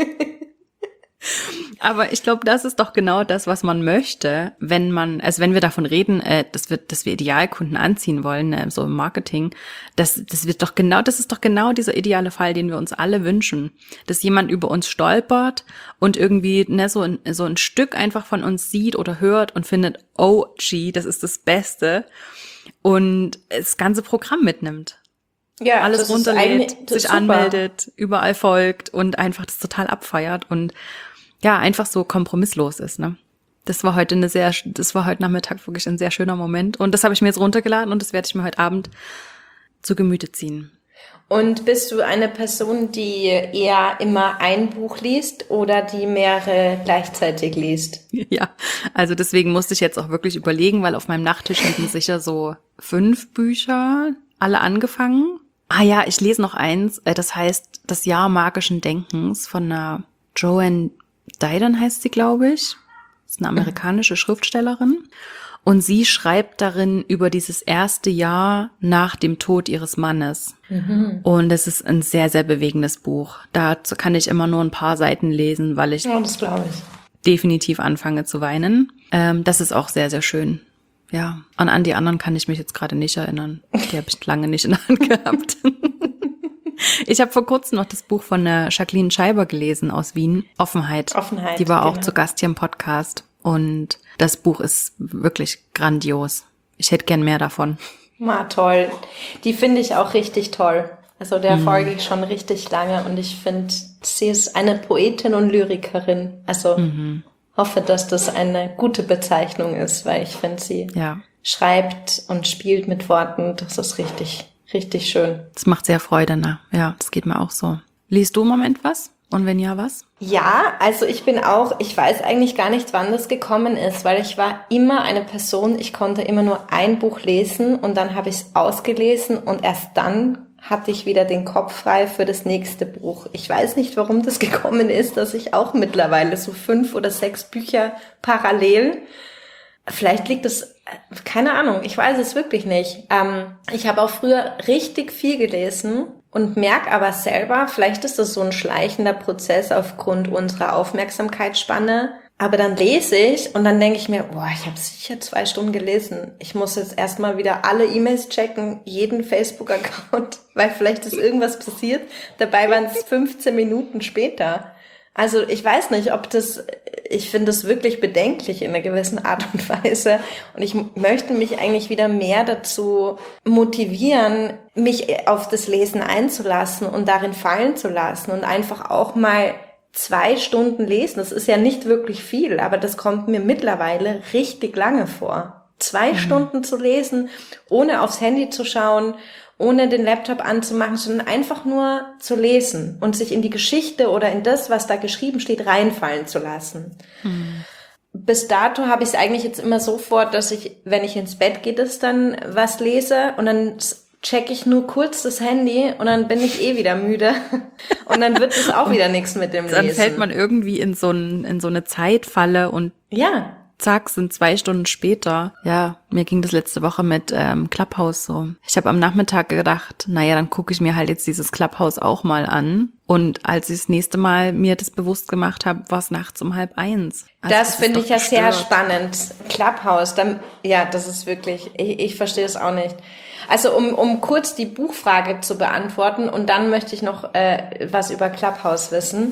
A: Aber ich glaube, das ist doch genau das, was man möchte, wenn wir davon reden, dass wir Idealkunden anziehen wollen, so im Marketing, das ist doch genau dieser ideale Fall, den wir uns alle wünschen, dass jemand über uns stolpert und irgendwie so ein Stück einfach von uns sieht oder hört und findet, oh, gee, das ist das Beste und das ganze Programm mitnimmt.
B: Ja,
A: alles runterlädt, sich anmeldet, überall folgt und einfach das total abfeiert und ja, einfach so kompromisslos ist, ne? Das war heute Nachmittag wirklich ein sehr schöner Moment und das habe ich mir jetzt runtergeladen und das werde ich mir heute Abend zu Gemüte ziehen.
B: Und bist du eine Person, die eher immer ein Buch liest oder die mehrere gleichzeitig liest?
A: Ja, also deswegen musste ich jetzt auch wirklich überlegen, weil auf meinem Nachttisch liegen sicher so 5 Bücher, alle angefangen. Ah ja, ich lese noch eins, das heißt Das Jahr magischen Denkens von einer Joanne Didion heißt sie, glaube ich. Das ist eine amerikanische Schriftstellerin. Und sie schreibt darin über dieses erste Jahr nach dem Tod ihres Mannes. Mhm. Und es ist ein sehr, sehr bewegendes Buch. Dazu kann ich immer nur ein paar Seiten lesen, weil ich
B: das glaube ich
A: definitiv anfange zu weinen. Das ist auch sehr, sehr schön. Ja, und an die anderen kann ich mich jetzt gerade nicht erinnern. Die habe ich lange nicht in der Hand gehabt. Ich habe vor kurzem noch das Buch von Jacqueline Scheiber gelesen aus Wien, Offenheit. Die war auch zu Gast hier im Podcast und das Buch ist wirklich grandios. Ich hätte gern mehr davon.
B: Toll. Die finde ich auch richtig toll. Also der folge ich schon richtig lange und ich finde, sie ist eine Poetin und Lyrikerin. Also hoffe, dass das eine gute Bezeichnung ist, weil ich finde, sie schreibt und spielt mit Worten. Das ist richtig schön.
A: Das macht sehr Freude, ne? Ja, das geht mir auch so. Liest du im Moment was? Und wenn ja, was?
B: Ja, also ich weiß eigentlich gar nicht, wann das gekommen ist, weil ich war immer eine Person, ich konnte immer nur ein Buch lesen und dann habe ich es ausgelesen und erst dann hatte ich wieder den Kopf frei für das nächste Buch. Ich weiß nicht, warum das gekommen ist, dass ich auch mittlerweile so 5 oder 6 Bücher parallel. Vielleicht liegt es, keine Ahnung, ich weiß es wirklich nicht. Ich habe auch früher richtig viel gelesen und merke aber selber, vielleicht ist das so ein schleichender Prozess aufgrund unserer Aufmerksamkeitsspanne. Aber dann lese ich und dann denke ich mir, ich habe sicher 2 Stunden gelesen. Ich muss jetzt erstmal wieder alle E-Mails checken, jeden Facebook-Account, weil vielleicht ist irgendwas passiert. Dabei waren es 15 Minuten später. Also ich weiß nicht, ich finde das wirklich bedenklich in einer gewissen Art und Weise. Und ich möchte mich eigentlich wieder mehr dazu motivieren, mich auf das Lesen einzulassen und darin fallen zu lassen und einfach auch mal 2 Stunden lesen. Das ist ja nicht wirklich viel, aber das kommt mir mittlerweile richtig lange vor. 2 Stunden zu lesen, ohne aufs Handy zu schauen, ohne den Laptop anzumachen, sondern einfach nur zu lesen und sich in die Geschichte oder in das, was da geschrieben steht, reinfallen zu lassen. Bis dato habe ich es eigentlich jetzt immer so vor, dass ich, wenn ich ins Bett gehe, das dann was lese und dann checke ich nur kurz das Handy und dann bin ich wieder müde und dann wird es auch wieder nichts mit dem Lesen.
A: Dann fällt man irgendwie in so eine Zeitfalle und
B: ja.
A: Zack, sind 2 Stunden später. Ja, mir ging das letzte Woche mit Clubhouse so. Ich habe am Nachmittag gedacht, naja, dann gucke ich mir halt jetzt dieses Clubhouse auch mal an. Und als ich das nächste Mal mir das bewusst gemacht habe, war es nachts um 12:30. Also
B: das finde ich ja sehr spannend. Clubhouse, das ist wirklich, ich verstehe es auch nicht. Also um kurz die Buchfrage zu beantworten und dann möchte ich noch was über Clubhouse wissen.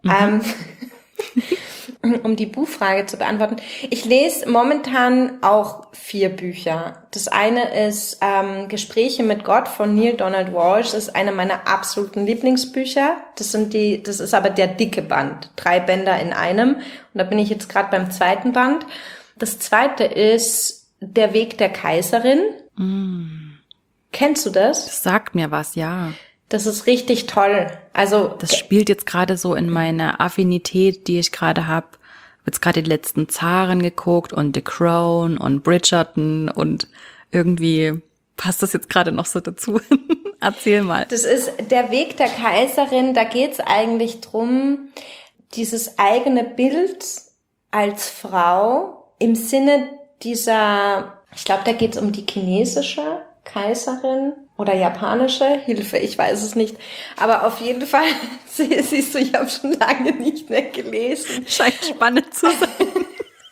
B: Um die Buchfrage zu beantworten. Ich lese momentan auch 4 Bücher. Das eine ist Gespräche mit Gott von Neale Donald Walsch. Das ist einer meiner absoluten Lieblingsbücher. Das ist aber der dicke Band. 3 Bänder in einem. Und da bin ich jetzt gerade beim 2. Band. Das zweite ist Der Weg der Kaiserin. Kennst du das?
A: Das sagt mir was, ja.
B: Das ist richtig toll. Also
A: das spielt jetzt gerade so in meine Affinität, die ich gerade habe. Jetzt gerade die letzten Zaren geguckt und The Crown und Bridgerton und irgendwie passt das jetzt gerade noch so dazu. Erzähl mal.
B: Das ist Der Weg der Kaiserin. Da geht's eigentlich drum, dieses eigene Bild als Frau im Sinne dieser, ich glaube, da geht's um die chinesische Kaiserin oder japanische, Hilfe, ich weiß es nicht. Aber auf jeden Fall, siehst du, ich habe schon lange nicht mehr gelesen.
A: Scheint spannend zu sein.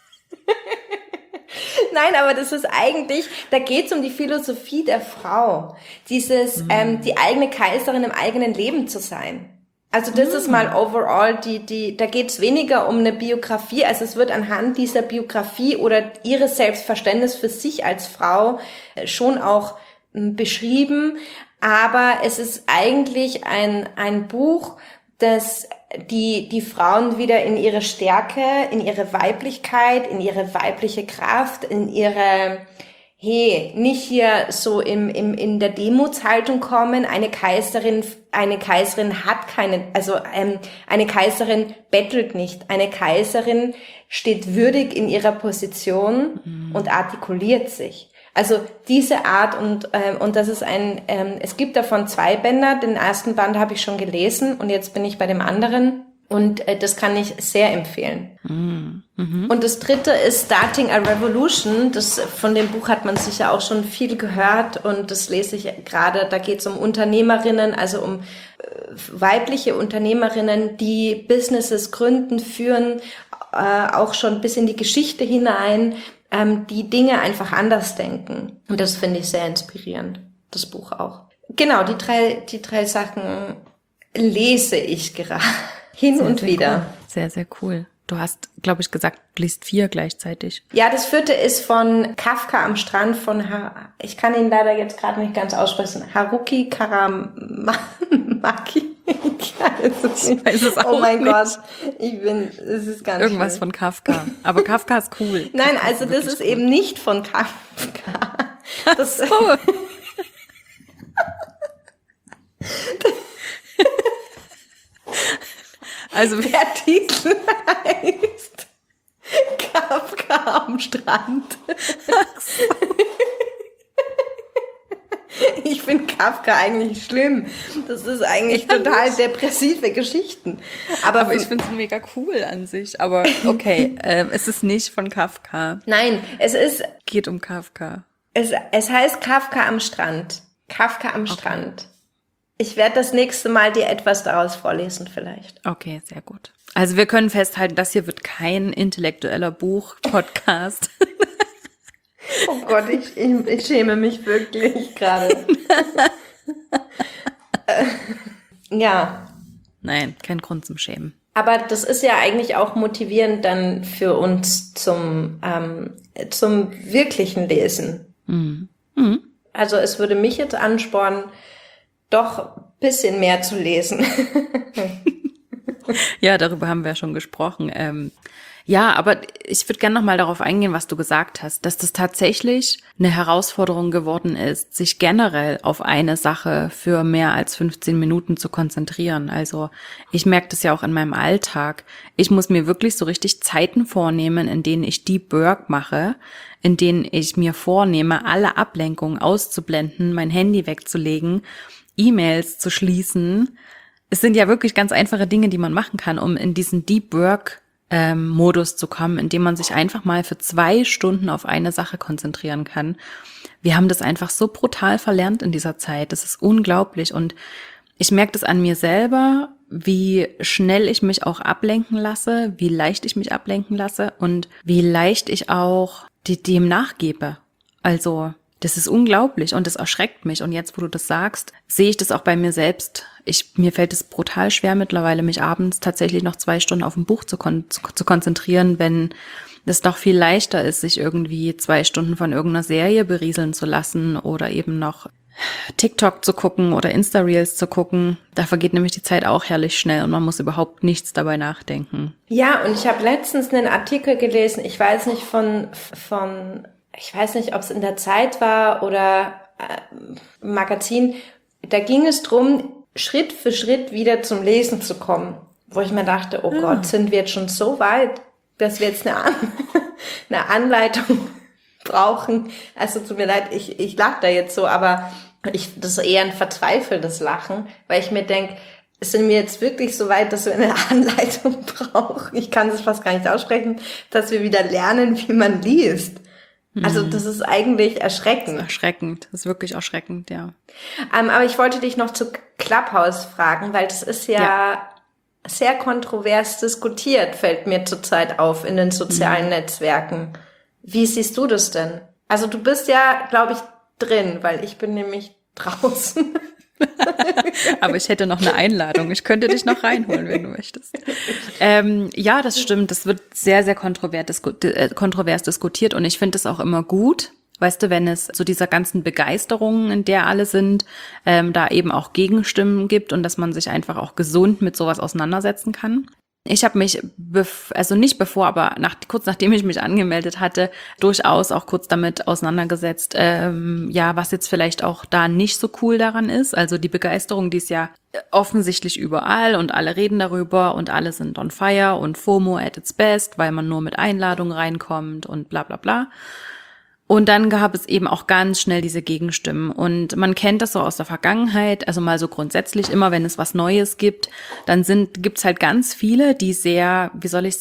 B: Nein, aber das ist eigentlich, da geht's um die Philosophie der Frau. Dieses, die eigene Kaiserin im eigenen Leben zu sein. Also das ist mal overall, da geht's weniger um eine Biografie, also es wird anhand dieser Biografie oder ihres Selbstverständnis für sich als Frau schon auch beschrieben, aber es ist eigentlich ein Buch, das die Frauen wieder in ihre Stärke, in ihre Weiblichkeit, in ihre weibliche Kraft, in ihre nicht hier so in der Demutshaltung kommen. Eine Kaiserin hat eine Kaiserin bettelt nicht. Eine Kaiserin steht würdig in ihrer Position und artikuliert sich. Also diese Art und das ist es gibt davon 2 Bänder. Den ersten Band habe ich schon gelesen und jetzt bin ich bei dem anderen. Und das kann ich sehr empfehlen. Und das dritte ist Starting a Revolution. Von dem Buch hat man sicher auch schon viel gehört und das lese ich gerade. Da geht es um Unternehmerinnen, also um weibliche Unternehmerinnen, die Businesses gründen, führen, auch schon bis in die Geschichte hinein, die Dinge einfach anders denken. Und das finde ich sehr inspirierend, das Buch auch. Genau, die drei Sachen lese ich gerade. Hin und wieder.
A: Cool. Sehr, sehr cool. Du hast, glaube ich, gesagt, du liest 4 gleichzeitig.
B: Ja, das 4. ist von Kafka am Strand von ich kann ihn leider jetzt gerade nicht ganz aussprechen. Haruki Karamaki. Ich weiß es auch mein nicht. Gott. Es ist ganz
A: irgendwas
B: schön.
A: Von Kafka. Aber Kafka ist cool.
B: Nein, also das ist cool. Eben nicht von Kafka. Das so.
A: Also
B: der Titel heißt Kafka am Strand. Ach so. Ich finde Kafka eigentlich schlimm. Das ist eigentlich total depressive Geschichten. Aber
A: ich finde es mega cool an sich. Aber okay, es ist nicht von Kafka.
B: Nein,
A: geht um Kafka.
B: Es heißt Kafka am Strand. Kafka am Strand. Ich werde das nächste Mal dir etwas daraus vorlesen vielleicht.
A: Okay, sehr gut. Also wir können festhalten, das hier wird kein intellektueller Buch-Podcast.
B: Oh Gott, ich schäme mich wirklich gerade. Ja.
A: Nein, kein Grund zum Schämen.
B: Aber das ist ja eigentlich auch motivierend dann für uns zum wirklichen Lesen.
A: Mhm. Mhm.
B: Also es würde mich jetzt anspornen, doch ein bisschen mehr zu lesen.
A: Ja, darüber haben wir ja schon gesprochen. Ja, aber ich würde gerne nochmal darauf eingehen, was du gesagt hast, dass das tatsächlich eine Herausforderung geworden ist, sich generell auf eine Sache für mehr als 15 Minuten zu konzentrieren. Also ich merke das ja auch in meinem Alltag. Ich muss mir wirklich so richtig Zeiten vornehmen, in denen ich Deep Work mache, in denen ich mir vornehme, alle Ablenkungen auszublenden, mein Handy wegzulegen, E-Mails zu schließen. Es sind ja wirklich ganz einfache Dinge, die man machen kann, um in diesen Deep Work Modus zu kommen, in dem man sich einfach mal für 2 Stunden auf eine Sache konzentrieren kann. Wir haben das einfach so brutal verlernt in dieser Zeit. Das ist unglaublich. Und ich merke das an mir selber, wie schnell ich mich auch ablenken lasse, wie leicht ich mich ablenken lasse und wie leicht ich auch dem nachgebe. Also das ist unglaublich und das erschreckt mich. Und jetzt, wo du das sagst, sehe ich das auch bei mir selbst. Mir fällt es brutal schwer mittlerweile, mich abends tatsächlich noch 2 Stunden auf ein Buch zu konzentrieren, wenn es doch viel leichter ist, sich irgendwie 2 Stunden von irgendeiner Serie berieseln zu lassen oder eben noch TikTok zu gucken oder Insta-Reels zu gucken. Da vergeht nämlich die Zeit auch herrlich schnell und man muss überhaupt nichts dabei nachdenken.
B: Ja, und ich habe letztens einen Artikel gelesen, ich weiß nicht ich weiß nicht, ob es in der Zeit war oder Magazin, da ging es drum, Schritt für Schritt wieder zum Lesen zu kommen. Wo ich mir dachte, oh Gott, sind wir jetzt schon so weit, dass wir jetzt eine Anleitung brauchen. Also tut mir leid, ich lache da jetzt so, aber das ist eher ein verzweifeltes Lachen, weil ich mir denke, sind wir jetzt wirklich so weit, dass wir eine Anleitung brauchen? Ich kann es fast gar nicht aussprechen, dass wir wieder lernen, wie man liest. Also das ist eigentlich erschreckend.
A: Das ist erschreckend, das ist wirklich erschreckend, ja.
B: Aber ich wollte dich noch zu Clubhouse fragen, weil das ist ja sehr kontrovers diskutiert, fällt mir zurzeit auf in den sozialen Netzwerken. Wie siehst du das denn? Also du bist ja, glaube ich, drin, weil ich bin nämlich draußen.
A: Aber ich hätte noch eine Einladung. Ich könnte dich noch reinholen, wenn du möchtest. Ja, das stimmt. Das wird sehr, sehr kontrovers diskutiert und ich finde es auch immer gut. Weißt du, wenn es zu dieser ganzen Begeisterung, in der alle sind, da eben auch Gegenstimmen gibt und dass man sich einfach auch gesund mit sowas auseinandersetzen kann. Ich habe mich, kurz nachdem ich mich angemeldet hatte, durchaus auch kurz damit auseinandergesetzt, was jetzt vielleicht auch da nicht so cool daran ist. Also die Begeisterung, die ist ja offensichtlich überall und alle reden darüber und alle sind on fire und FOMO at its best, weil man nur mit Einladungen reinkommt und bla bla bla. Und dann gab es eben auch ganz schnell diese Gegenstimmen. Und man kennt das so aus der Vergangenheit, also mal so grundsätzlich, immer wenn es was Neues gibt, dann gibt's halt ganz viele, die sehr,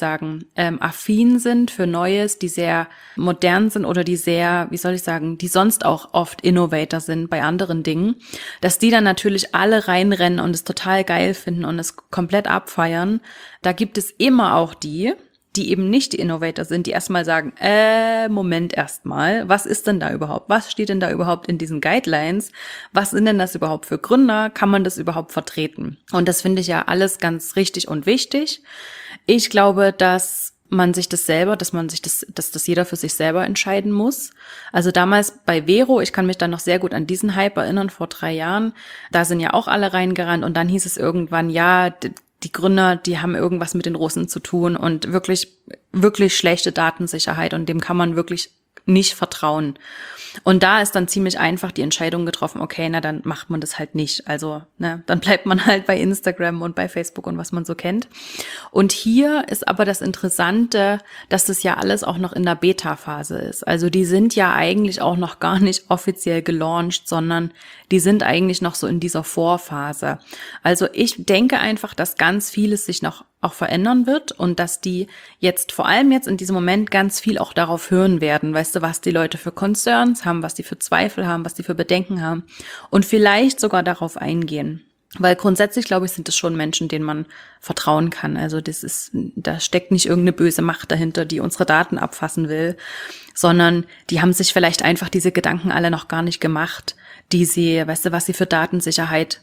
A: affin sind für Neues, die sehr modern sind oder die sehr, die sonst auch oft Innovator sind bei anderen Dingen, dass die dann natürlich alle reinrennen und es total geil finden und es komplett abfeiern. Da gibt es immer auch die eben nicht die Innovator sind, die erstmal sagen, Moment erstmal, was ist denn da überhaupt? Was steht denn da überhaupt in diesen Guidelines? Was sind denn das überhaupt für Gründer? Kann man das überhaupt vertreten? Und das finde ich ja alles ganz richtig und wichtig. Ich glaube, dass das jeder für sich selber entscheiden muss. Also damals bei Vero, ich kann mich dann noch sehr gut an diesen Hype erinnern, vor 3 Jahren, da sind ja auch alle reingerannt und dann hieß es irgendwann, ja, die Gründer, die haben irgendwas mit den Russen zu tun und wirklich, wirklich schlechte Datensicherheit und dem kann man wirklich nicht vertrauen. Und da ist dann ziemlich einfach die Entscheidung getroffen, okay, na dann macht man das halt nicht. Also, dann bleibt man halt bei Instagram und bei Facebook und was man so kennt. Und hier ist aber das Interessante, dass das ja alles auch noch in der Beta-Phase ist. Also die sind ja eigentlich auch noch gar nicht offiziell gelauncht, sondern die sind eigentlich noch so in dieser Vorphase. Also ich denke einfach, dass ganz vieles sich noch auch verändern wird und dass die vor allem jetzt in diesem Moment ganz viel auch darauf hören werden, weißt du, was die Leute für Concerns haben, was die für Zweifel haben, was die für Bedenken haben und vielleicht sogar darauf eingehen. Weil grundsätzlich, glaube ich, sind es schon Menschen, denen man vertrauen kann. Also da steckt nicht irgendeine böse Macht dahinter, die unsere Daten abfassen will, sondern die haben sich vielleicht einfach diese Gedanken alle noch gar nicht gemacht. die sie, weißt du, was sie für Datensicherheit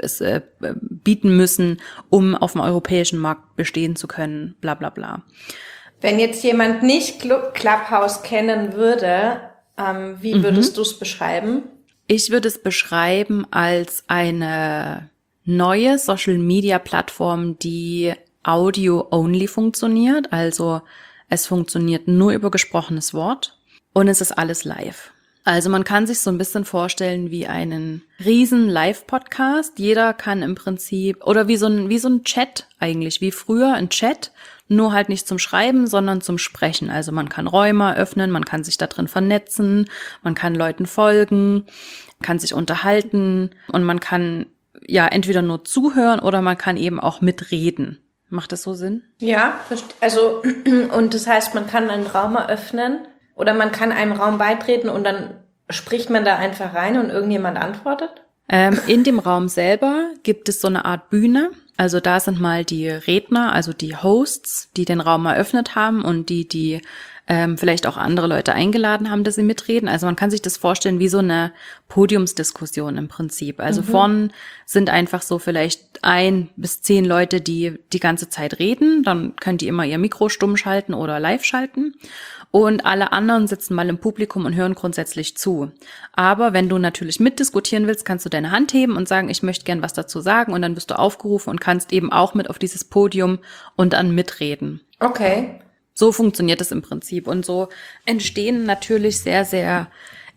A: bieten müssen, um auf dem europäischen Markt bestehen zu können, bla bla bla.
B: Wenn jetzt jemand nicht Clubhouse kennen würde, wie würdest du es beschreiben?
A: Ich würde es beschreiben als eine neue Social-Media-Plattform, die Audio-only funktioniert. Also es funktioniert nur über gesprochenes Wort und es ist alles live. Also man kann sich so ein bisschen vorstellen wie einen riesen Live-Podcast. Jeder kann im Prinzip, oder wie so ein Chat eigentlich, wie früher ein Chat, nur halt nicht zum Schreiben, sondern zum Sprechen. Also man kann Räume öffnen, man kann sich da drin vernetzen, man kann Leuten folgen, kann sich unterhalten und man kann ja entweder nur zuhören oder man kann eben auch mitreden. Macht das so Sinn?
B: Ja, also und das heißt, man kann einen Raum eröffnen oder man kann einem Raum beitreten und dann spricht man da einfach rein und irgendjemand antwortet?
A: In dem Raum selber gibt es so eine Art Bühne. Also da sind mal die Redner, also die Hosts, die den Raum eröffnet haben und die vielleicht auch andere Leute eingeladen haben, dass sie mitreden. Also man kann sich das vorstellen wie so eine Podiumsdiskussion im Prinzip. Also vorn sind einfach so vielleicht 1 bis 10 Leute, die die ganze Zeit reden. Dann können die immer ihr Mikro stumm schalten oder live schalten. Und alle anderen sitzen mal im Publikum und hören grundsätzlich zu. Aber wenn du natürlich mitdiskutieren willst, kannst du deine Hand heben und sagen, ich möchte gern was dazu sagen. Und dann bist du aufgerufen und kannst eben auch mit auf dieses Podium und dann mitreden.
B: Okay.
A: So funktioniert es im Prinzip. Und so entstehen natürlich sehr, sehr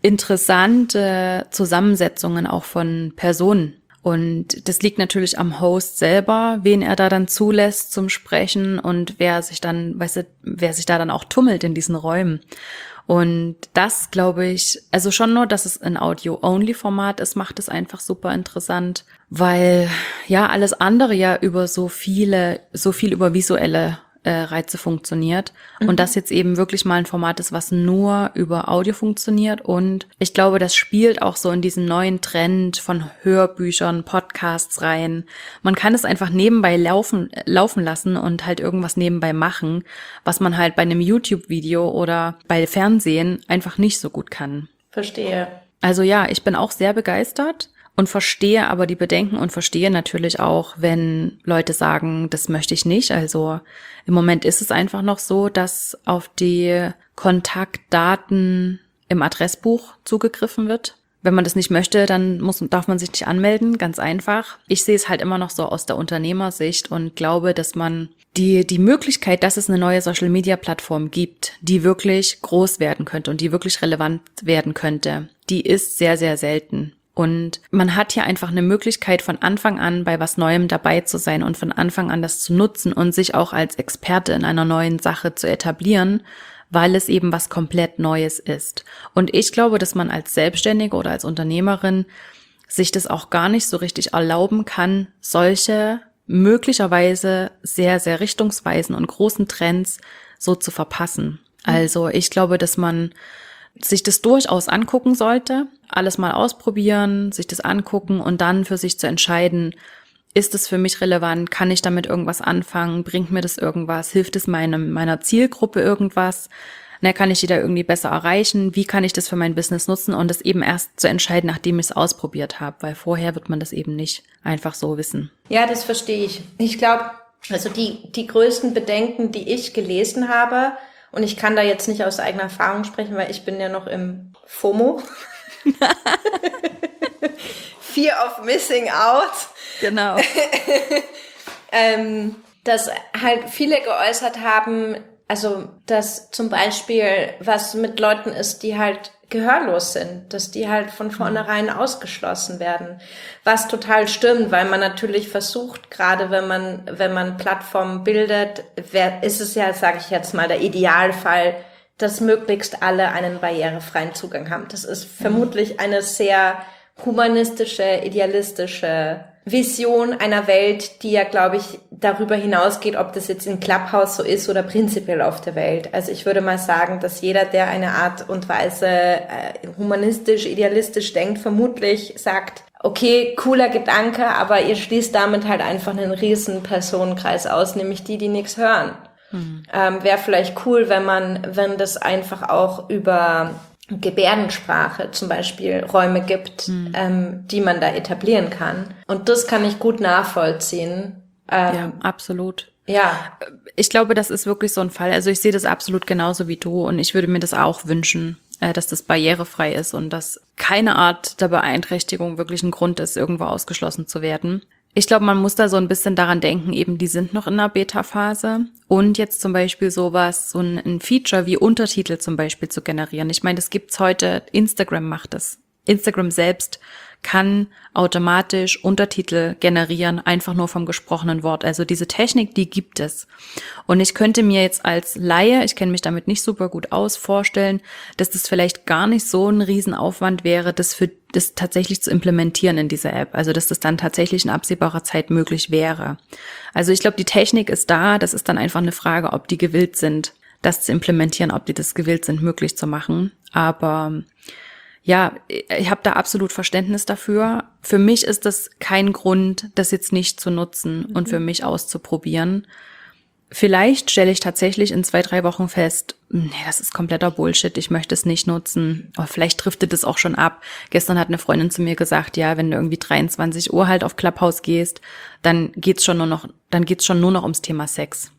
A: interessante Zusammensetzungen auch von Personen. Und das liegt natürlich am Host selber, wen er da dann zulässt zum Sprechen und wer sich da dann auch tummelt in diesen Räumen. Und das, glaube ich, also schon nur, dass es ein Audio-Only-Format ist, macht es einfach super interessant, weil ja alles andere ja über so viel über visuelle Reize funktioniert und das jetzt eben wirklich mal ein Format ist, was nur über Audio funktioniert und ich glaube, das spielt auch so in diesen neuen Trend von Hörbüchern, Podcasts rein. Man kann es einfach nebenbei laufen lassen und halt irgendwas nebenbei machen, was man halt bei einem YouTube-Video oder bei Fernsehen einfach nicht so gut kann.
B: Verstehe.
A: Also ja, ich bin auch sehr begeistert. Und verstehe aber die Bedenken und verstehe natürlich auch, wenn Leute sagen, das möchte ich nicht. Also im Moment ist es einfach noch so, dass auf die Kontaktdaten im Adressbuch zugegriffen wird. Wenn man das nicht möchte, dann darf man sich nicht anmelden, ganz einfach. Ich sehe es halt immer noch so aus der Unternehmersicht und glaube, dass man die Möglichkeit, dass es eine neue Social-Media-Plattform gibt, die wirklich groß werden könnte und die wirklich relevant werden könnte, die ist sehr, sehr selten. Und man hat hier einfach eine Möglichkeit, von Anfang an bei was Neuem dabei zu sein und von Anfang an das zu nutzen und sich auch als Experte in einer neuen Sache zu etablieren, weil es eben was komplett Neues ist. Und ich glaube, dass man als Selbstständige oder als Unternehmerin sich das auch gar nicht so richtig erlauben kann, solche möglicherweise sehr, sehr richtungsweisen und großen Trends so zu verpassen. Also ich glaube, dass man sich das durchaus angucken sollte, alles mal ausprobieren, sich das angucken und dann für sich zu entscheiden, ist es für mich relevant, kann ich damit irgendwas anfangen, bringt mir das irgendwas, hilft es meiner Zielgruppe irgendwas, kann ich die da irgendwie besser erreichen, wie kann ich das für mein Business nutzen und das eben erst zu entscheiden, nachdem ich es ausprobiert habe, weil vorher wird man das eben nicht einfach so wissen.
B: Ja, das verstehe ich. Ich glaube, also die größten Bedenken, die ich gelesen habe, und ich kann da jetzt nicht aus eigener Erfahrung sprechen, weil ich bin ja noch im FOMO. Fear of Missing Out.
A: Genau.
B: Dass halt viele geäußert haben, also dass zum Beispiel was mit Leuten ist, die halt gehörlos sind, dass die halt von vornherein ausgeschlossen werden. Was total stimmt, weil man natürlich versucht, gerade wenn man Plattformen bildet, ist es ja, sage ich jetzt mal, der Idealfall, dass möglichst alle einen barrierefreien Zugang haben. Das ist vermutlich eine sehr humanistische, idealistische Vision einer Welt, die ja, glaube ich, darüber hinausgeht, ob das jetzt in Clubhouse so ist oder prinzipiell auf der Welt. Also ich würde mal sagen, dass jeder, der eine Art und Weise humanistisch, idealistisch denkt, vermutlich sagt, okay, cooler Gedanke, aber ihr schließt damit halt einfach einen riesen Personenkreis aus, nämlich die nichts hören. Wäre vielleicht cool, wenn das einfach auch über Gebärdensprache zum Beispiel Räume gibt, die man da etablieren kann. Und das kann ich gut nachvollziehen.
A: Ja, absolut.
B: Ja.
A: Ich glaube, das ist wirklich so ein Fall. Also ich sehe das absolut genauso wie du und ich würde mir das auch wünschen, dass das barrierefrei ist und dass keine Art der Beeinträchtigung wirklich ein Grund ist, irgendwo ausgeschlossen zu werden. Ich glaube, man muss da so ein bisschen daran denken, eben die sind noch in der Beta-Phase und jetzt zum Beispiel sowas, so ein Feature wie Untertitel zum Beispiel zu generieren. Ich meine, das gibt's heute, Instagram macht das. Instagram selbst kann automatisch Untertitel generieren, einfach nur vom gesprochenen Wort. Also diese Technik, die gibt es. Und ich könnte mir jetzt als Laie, ich kenne mich damit nicht super gut aus, vorstellen, dass das vielleicht gar nicht so ein Riesenaufwand wäre, das tatsächlich zu implementieren in dieser App. Also dass das dann tatsächlich in absehbarer Zeit möglich wäre. Also ich glaube, die Technik ist da. Das ist dann einfach eine Frage, ob die gewillt sind, das zu implementieren, ob die das gewillt sind, möglich zu machen. Aber ja, ich habe da absolut Verständnis dafür. Für mich ist das kein Grund, das jetzt nicht zu nutzen und für mich auszuprobieren. Vielleicht stelle ich tatsächlich in 2-3 Wochen fest, nee, das ist kompletter Bullshit, ich möchte es nicht nutzen. Aber vielleicht driftet es auch schon ab. Gestern hat eine Freundin zu mir gesagt, ja, wenn du irgendwie 23 Uhr halt auf Clubhouse gehst, dann geht's schon nur noch ums Thema Sex.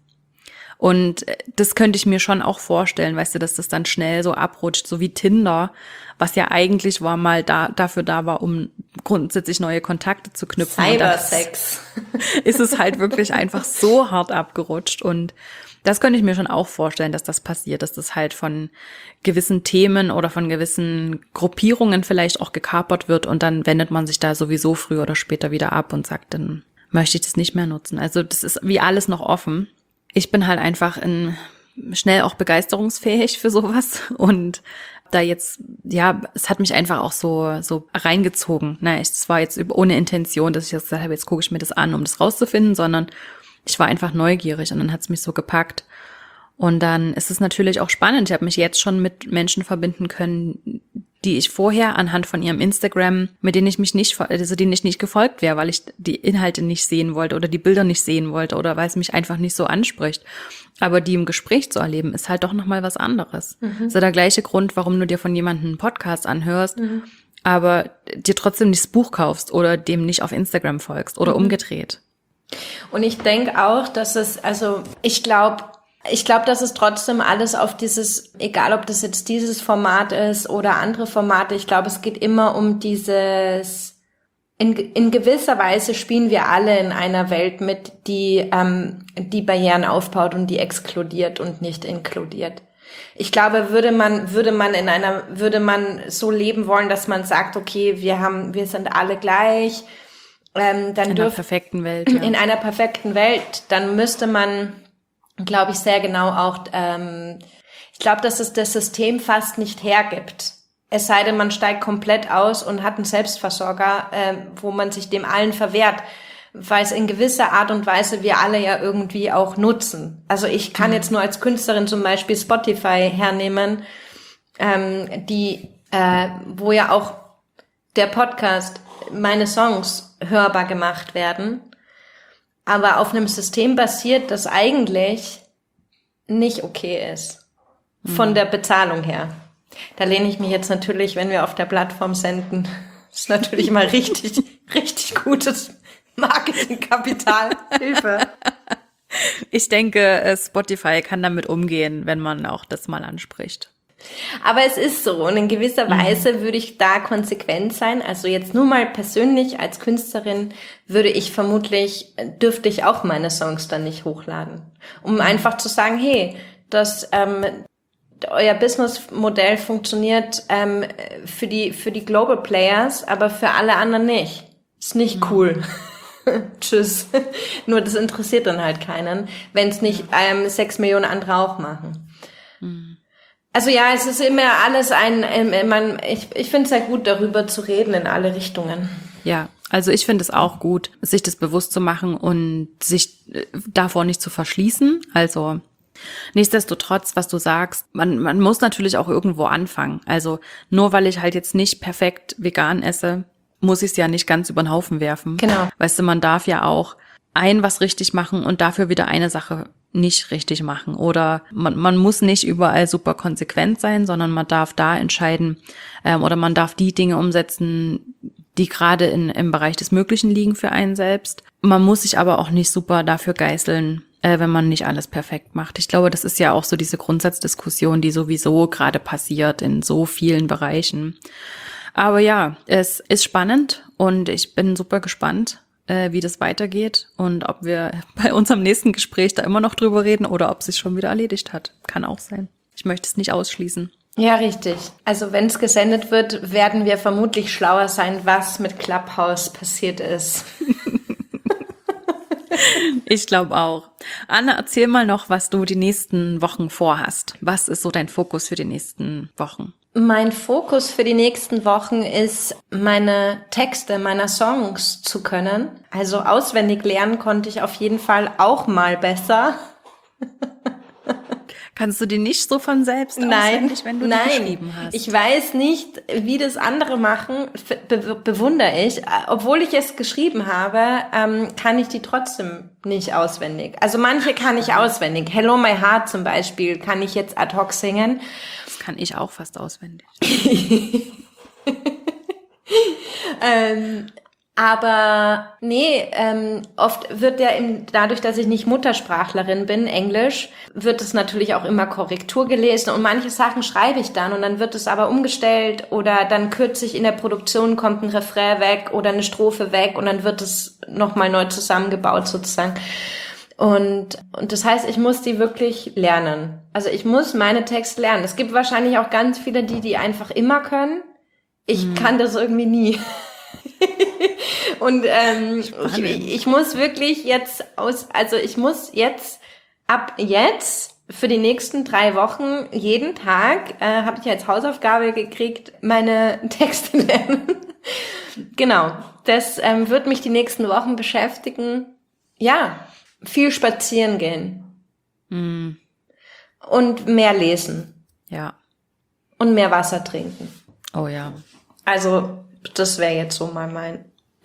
A: Und das könnte ich mir schon auch vorstellen, weißt du, dass das dann schnell so abrutscht, so wie Tinder, was ja eigentlich dafür da war, um grundsätzlich neue Kontakte zu knüpfen.
B: Cybersex.
A: Ist es halt wirklich einfach so hart abgerutscht und das könnte ich mir schon auch vorstellen, dass das passiert, dass das halt von gewissen Themen oder von gewissen Gruppierungen vielleicht auch gekapert wird und dann wendet man sich da sowieso früher oder später wieder ab und sagt, dann möchte ich das nicht mehr nutzen. Also das ist wie alles noch offen. Ich bin halt einfach schnell auch begeisterungsfähig für sowas und da jetzt, ja, es hat mich einfach auch so reingezogen. Es war jetzt ohne Intention, dass ich jetzt gesagt habe, jetzt gucke ich mir das an, um das rauszufinden, sondern ich war einfach neugierig und dann hat es mich so gepackt. Und dann ist es natürlich auch spannend. Ich habe mich jetzt schon mit Menschen verbinden können, die ich vorher anhand von ihrem Instagram, denen ich nicht gefolgt wäre, weil ich die Inhalte nicht sehen wollte oder die Bilder nicht sehen wollte oder weil es mich einfach nicht so anspricht. Aber die im Gespräch zu erleben, ist halt doch nochmal was anderes. Das ist ja der gleiche Grund, warum du dir von jemandem einen Podcast anhörst, aber dir trotzdem nicht das Buch kaufst oder dem nicht auf Instagram folgst oder umgedreht.
B: Und ich denke auch, dass ich glaube, dass es trotzdem alles auf egal ob das jetzt dieses Format ist oder andere Formate, ich glaube, es geht immer um in gewisser Weise spielen wir alle in einer Welt mit, die Barrieren aufbaut und die exkludiert und nicht inkludiert. Ich glaube, würde man so leben wollen, dass man sagt, okay, wir sind alle gleich, dann
A: in einer perfekten Welt, ja.
B: In einer perfekten Welt, dann müsste man, glaube ich, sehr genau auch, ich glaube, dass es das System fast nicht hergibt. Es sei denn, man steigt komplett aus und hat einen Selbstversorger, wo man sich dem allen verwehrt, weil es in gewisser Art und Weise wir alle ja irgendwie auch nutzen. Also ich kann jetzt nur als Künstlerin zum Beispiel Spotify hernehmen, wo ja auch der Podcast, meine Songs hörbar gemacht werden, aber auf einem System basiert, das eigentlich nicht okay ist. Von der Bezahlung her. Da lehne ich mich jetzt natürlich, wenn wir auf der Plattform senden, das ist natürlich immer richtig, richtig gutes Marketingkapital. Hilfe.
A: Ich denke, Spotify kann damit umgehen, wenn man auch das mal anspricht.
B: Aber es ist so und in gewisser Weise würde ich da konsequent sein. Also jetzt nur mal persönlich als Künstlerin dürfte ich auch meine Songs dann nicht hochladen. Um einfach zu sagen, hey, euer Businessmodell funktioniert für die Global Players, aber für alle anderen nicht. Ist nicht cool. Tschüss. Nur das interessiert dann halt keinen, wenn es nicht 6 Millionen andere auch machen. Also ja, es ist immer alles ich finde es sehr gut, darüber zu reden in alle Richtungen.
A: Ja, also ich finde es auch gut, sich das bewusst zu machen und sich davor nicht zu verschließen. Also nichtsdestotrotz, was du sagst, man muss natürlich auch irgendwo anfangen. Also nur weil ich halt jetzt nicht perfekt vegan esse, muss ich es ja nicht ganz über den Haufen werfen.
B: Genau.
A: Weißt du, man darf ja auch was richtig machen und dafür wieder eine Sache nicht richtig machen. Oder man muss nicht überall super konsequent sein, sondern man darf da entscheiden oder man darf die Dinge umsetzen, die gerade im Bereich des Möglichen liegen für einen selbst. Man muss sich aber auch nicht super dafür geißeln, wenn man nicht alles perfekt macht. Ich glaube, das ist ja auch so diese Grundsatzdiskussion, die sowieso gerade passiert in so vielen Bereichen. Aber ja, es ist spannend und ich bin super gespannt, wie das weitergeht und ob wir bei unserem nächsten Gespräch da immer noch drüber reden oder ob es sich schon wieder erledigt hat. Kann auch sein. Ich möchte es nicht ausschließen.
B: Ja, richtig. Also wenn es gesendet wird, werden wir vermutlich schlauer sein, was mit Clubhouse passiert ist.
A: Ich glaube auch. Anna, erzähl mal noch, was du die nächsten Wochen vorhast. Was ist so dein Fokus für die nächsten Wochen?
B: Mein Fokus für die nächsten Wochen ist, meine Texte meiner Songs zu können. Also auswendig lernen konnte ich auf jeden Fall auch mal besser.
A: Kannst du die nicht so von selbst auswendig, wenn du die geschrieben hast?
B: Ich weiß nicht, wie das andere machen, bewundere ich. Obwohl ich es geschrieben habe, kann ich die trotzdem nicht auswendig. Also manche kann ich auswendig. Hello My Heart zum Beispiel kann ich jetzt ad hoc singen.
A: Das kann ich auch fast auswendig.
B: Aber nee, oft wird ja dadurch, dass ich nicht Muttersprachlerin bin, Englisch, wird es natürlich auch immer Korrektur gelesen und manche Sachen schreibe ich dann und dann wird es aber umgestellt oder dann kürzlich in der Produktion kommt ein Refrain weg oder eine Strophe weg und dann wird es nochmal neu zusammengebaut sozusagen. Und das heißt, ich muss die wirklich lernen. Also ich muss meine Texte lernen. Es gibt wahrscheinlich auch ganz viele, die einfach immer können. Ich kann das irgendwie nie. Und ich muss wirklich ab jetzt für die nächsten 3 Wochen jeden Tag, habe ich als Hausaufgabe gekriegt, meine Texte lernen. Genau, das wird mich die nächsten Wochen beschäftigen. Ja, viel spazieren gehen. Und mehr lesen.
A: Ja.
B: Und mehr Wasser trinken.
A: Oh ja.
B: Also das wäre jetzt so mal mein.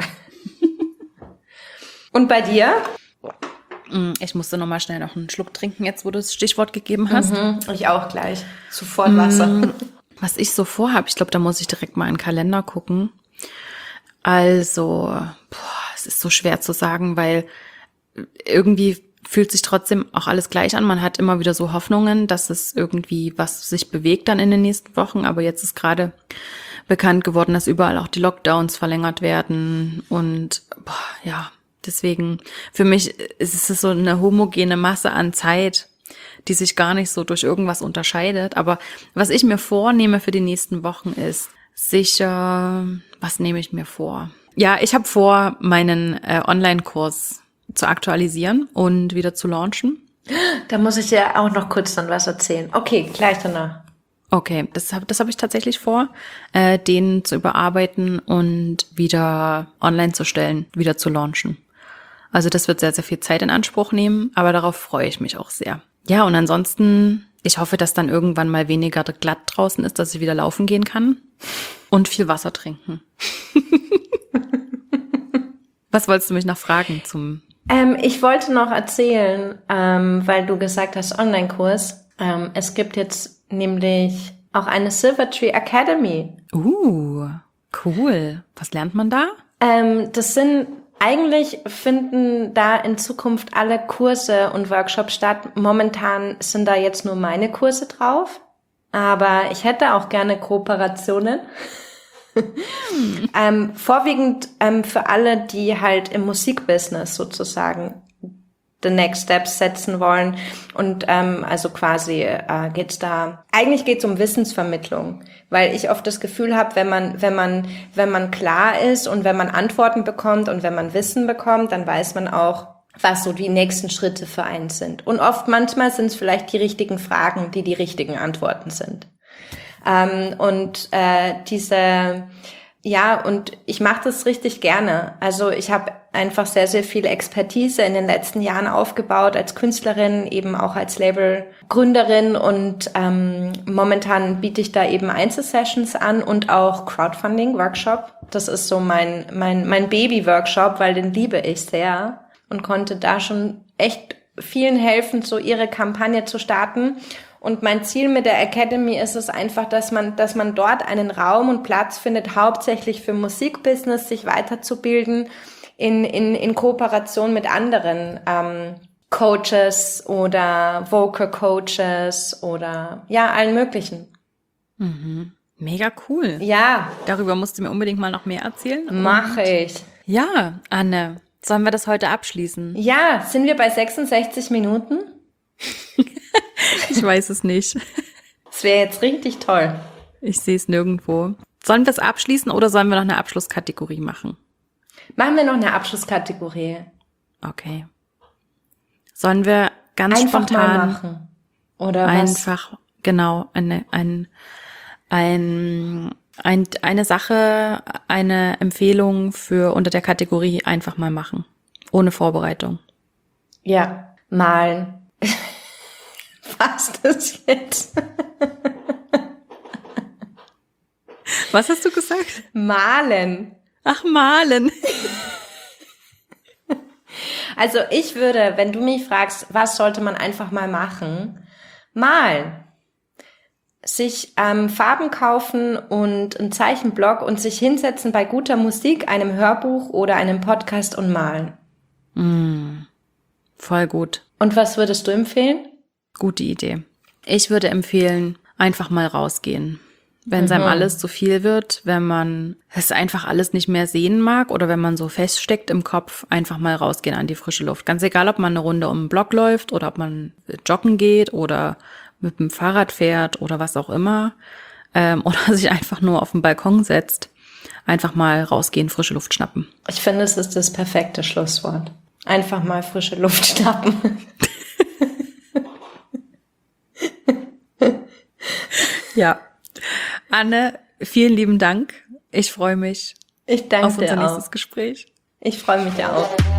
B: Und bei dir?
A: Ich musste nochmal schnell noch einen Schluck trinken, jetzt wo du das Stichwort gegeben hast.
B: Ich auch gleich. Sofort Wasser.
A: Was ich so vorhabe, ich glaube, da muss ich direkt mal in den Kalender gucken. Also, es ist so schwer zu sagen, weil irgendwie fühlt sich trotzdem auch alles gleich an. Man hat immer wieder so Hoffnungen, dass es irgendwie was sich bewegt dann in den nächsten Wochen. Aber jetzt ist gerade bekannt geworden, dass überall auch die Lockdowns verlängert werden. Und ja, deswegen für mich ist es so eine homogene Masse an Zeit, die sich gar nicht so durch irgendwas unterscheidet. Aber was ich mir vornehme für die nächsten Wochen ist sicher, was nehme ich mir vor? Ja, ich habe vor, meinen Online-Kurs zu aktualisieren und wieder zu launchen.
B: Da muss ich dir auch noch kurz dann was erzählen. Okay, gleich danach.
A: Okay, das hab ich tatsächlich vor, den zu überarbeiten und wieder online zu stellen, wieder zu launchen. Also das wird sehr, sehr viel Zeit in Anspruch nehmen, aber darauf freue ich mich auch sehr. Ja, und ansonsten, ich hoffe, dass dann irgendwann mal weniger glatt draußen ist, dass ich wieder laufen gehen kann und viel Wasser trinken. Was wolltest du mich noch fragen zum...
B: Ich wollte noch erzählen, weil du gesagt hast, Online-Kurs. Es gibt jetzt nämlich auch eine Silvertree Academy.
A: Cool. Was lernt man da?
B: Eigentlich finden da in Zukunft alle Kurse und Workshops statt. Momentan sind da jetzt nur meine Kurse drauf. Aber ich hätte auch gerne Kooperationen. Vorwiegend für alle, die halt im Musikbusiness sozusagen the next steps setzen wollen. Und also quasi geht's um Wissensvermittlung, weil ich oft das Gefühl habe, wenn man klar ist und wenn man Antworten bekommt und wenn man Wissen bekommt, dann weiß man auch, was so die nächsten Schritte für einen sind. Und manchmal sind es vielleicht die richtigen Fragen, die richtigen Antworten sind. Und ich mache das richtig gerne. Also ich habe einfach sehr, sehr viel Expertise in den letzten Jahren aufgebaut als Künstlerin, eben auch als Labelgründerin und momentan biete ich da eben Einzelsessions an und auch Crowdfunding-Workshop. Das ist so mein Baby-Workshop, weil den liebe ich sehr und konnte da schon echt vielen helfen, so ihre Kampagne zu starten. Und mein Ziel mit der Academy ist es einfach, dass man dort einen Raum und Platz findet, hauptsächlich für Musikbusiness, sich weiterzubilden, in Kooperation mit anderen Coaches oder Vocal Coaches oder ja, allen möglichen.
A: Mhm. Mega cool.
B: Ja.
A: Darüber musst du mir unbedingt mal noch mehr erzählen.
B: Mache ich.
A: Ja, Anne, sollen wir das heute abschließen?
B: Ja, sind wir bei 66 Minuten?
A: Ich weiß es nicht.
B: Das wäre jetzt richtig toll.
A: Ich sehe es nirgendwo. Sollen wir es abschließen oder sollen wir noch eine Abschlusskategorie machen?
B: Machen wir noch eine Abschlusskategorie.
A: Okay. Sollen wir ganz
B: Einfach
A: spontan
B: mal machen. Oder was?
A: einfach, genau, eine Sache, eine Empfehlung für unter der Kategorie einfach mal machen. Ohne Vorbereitung.
B: Ja, malen. Was das jetzt?
A: Was hast du gesagt?
B: Malen.
A: Ach, malen.
B: Also ich würde, wenn du mich fragst, was sollte man einfach mal machen? Malen. Sich Farben kaufen und einen Zeichenblock und sich hinsetzen bei guter Musik, einem Hörbuch oder einem Podcast und malen.
A: Voll gut.
B: Und was würdest du empfehlen?
A: Gute Idee. Ich würde empfehlen, einfach mal rausgehen. Wenn es einem alles zu viel wird, wenn man es einfach alles nicht mehr sehen mag oder wenn man so feststeckt im Kopf, einfach mal rausgehen an die frische Luft. Ganz egal, ob man eine Runde um den Block läuft oder ob man joggen geht oder mit dem Fahrrad fährt oder was auch immer. Oder sich einfach nur auf den Balkon setzt. Einfach mal rausgehen, frische Luft schnappen.
B: Ich finde, es ist das perfekte Schlusswort. Einfach mal frische Luft schnappen.
A: Ja. Anne, vielen lieben Dank. Ich freue mich
B: Ich danke
A: auf unser
B: dir
A: nächstes
B: auch.
A: Gespräch.
B: Ich freue mich auch.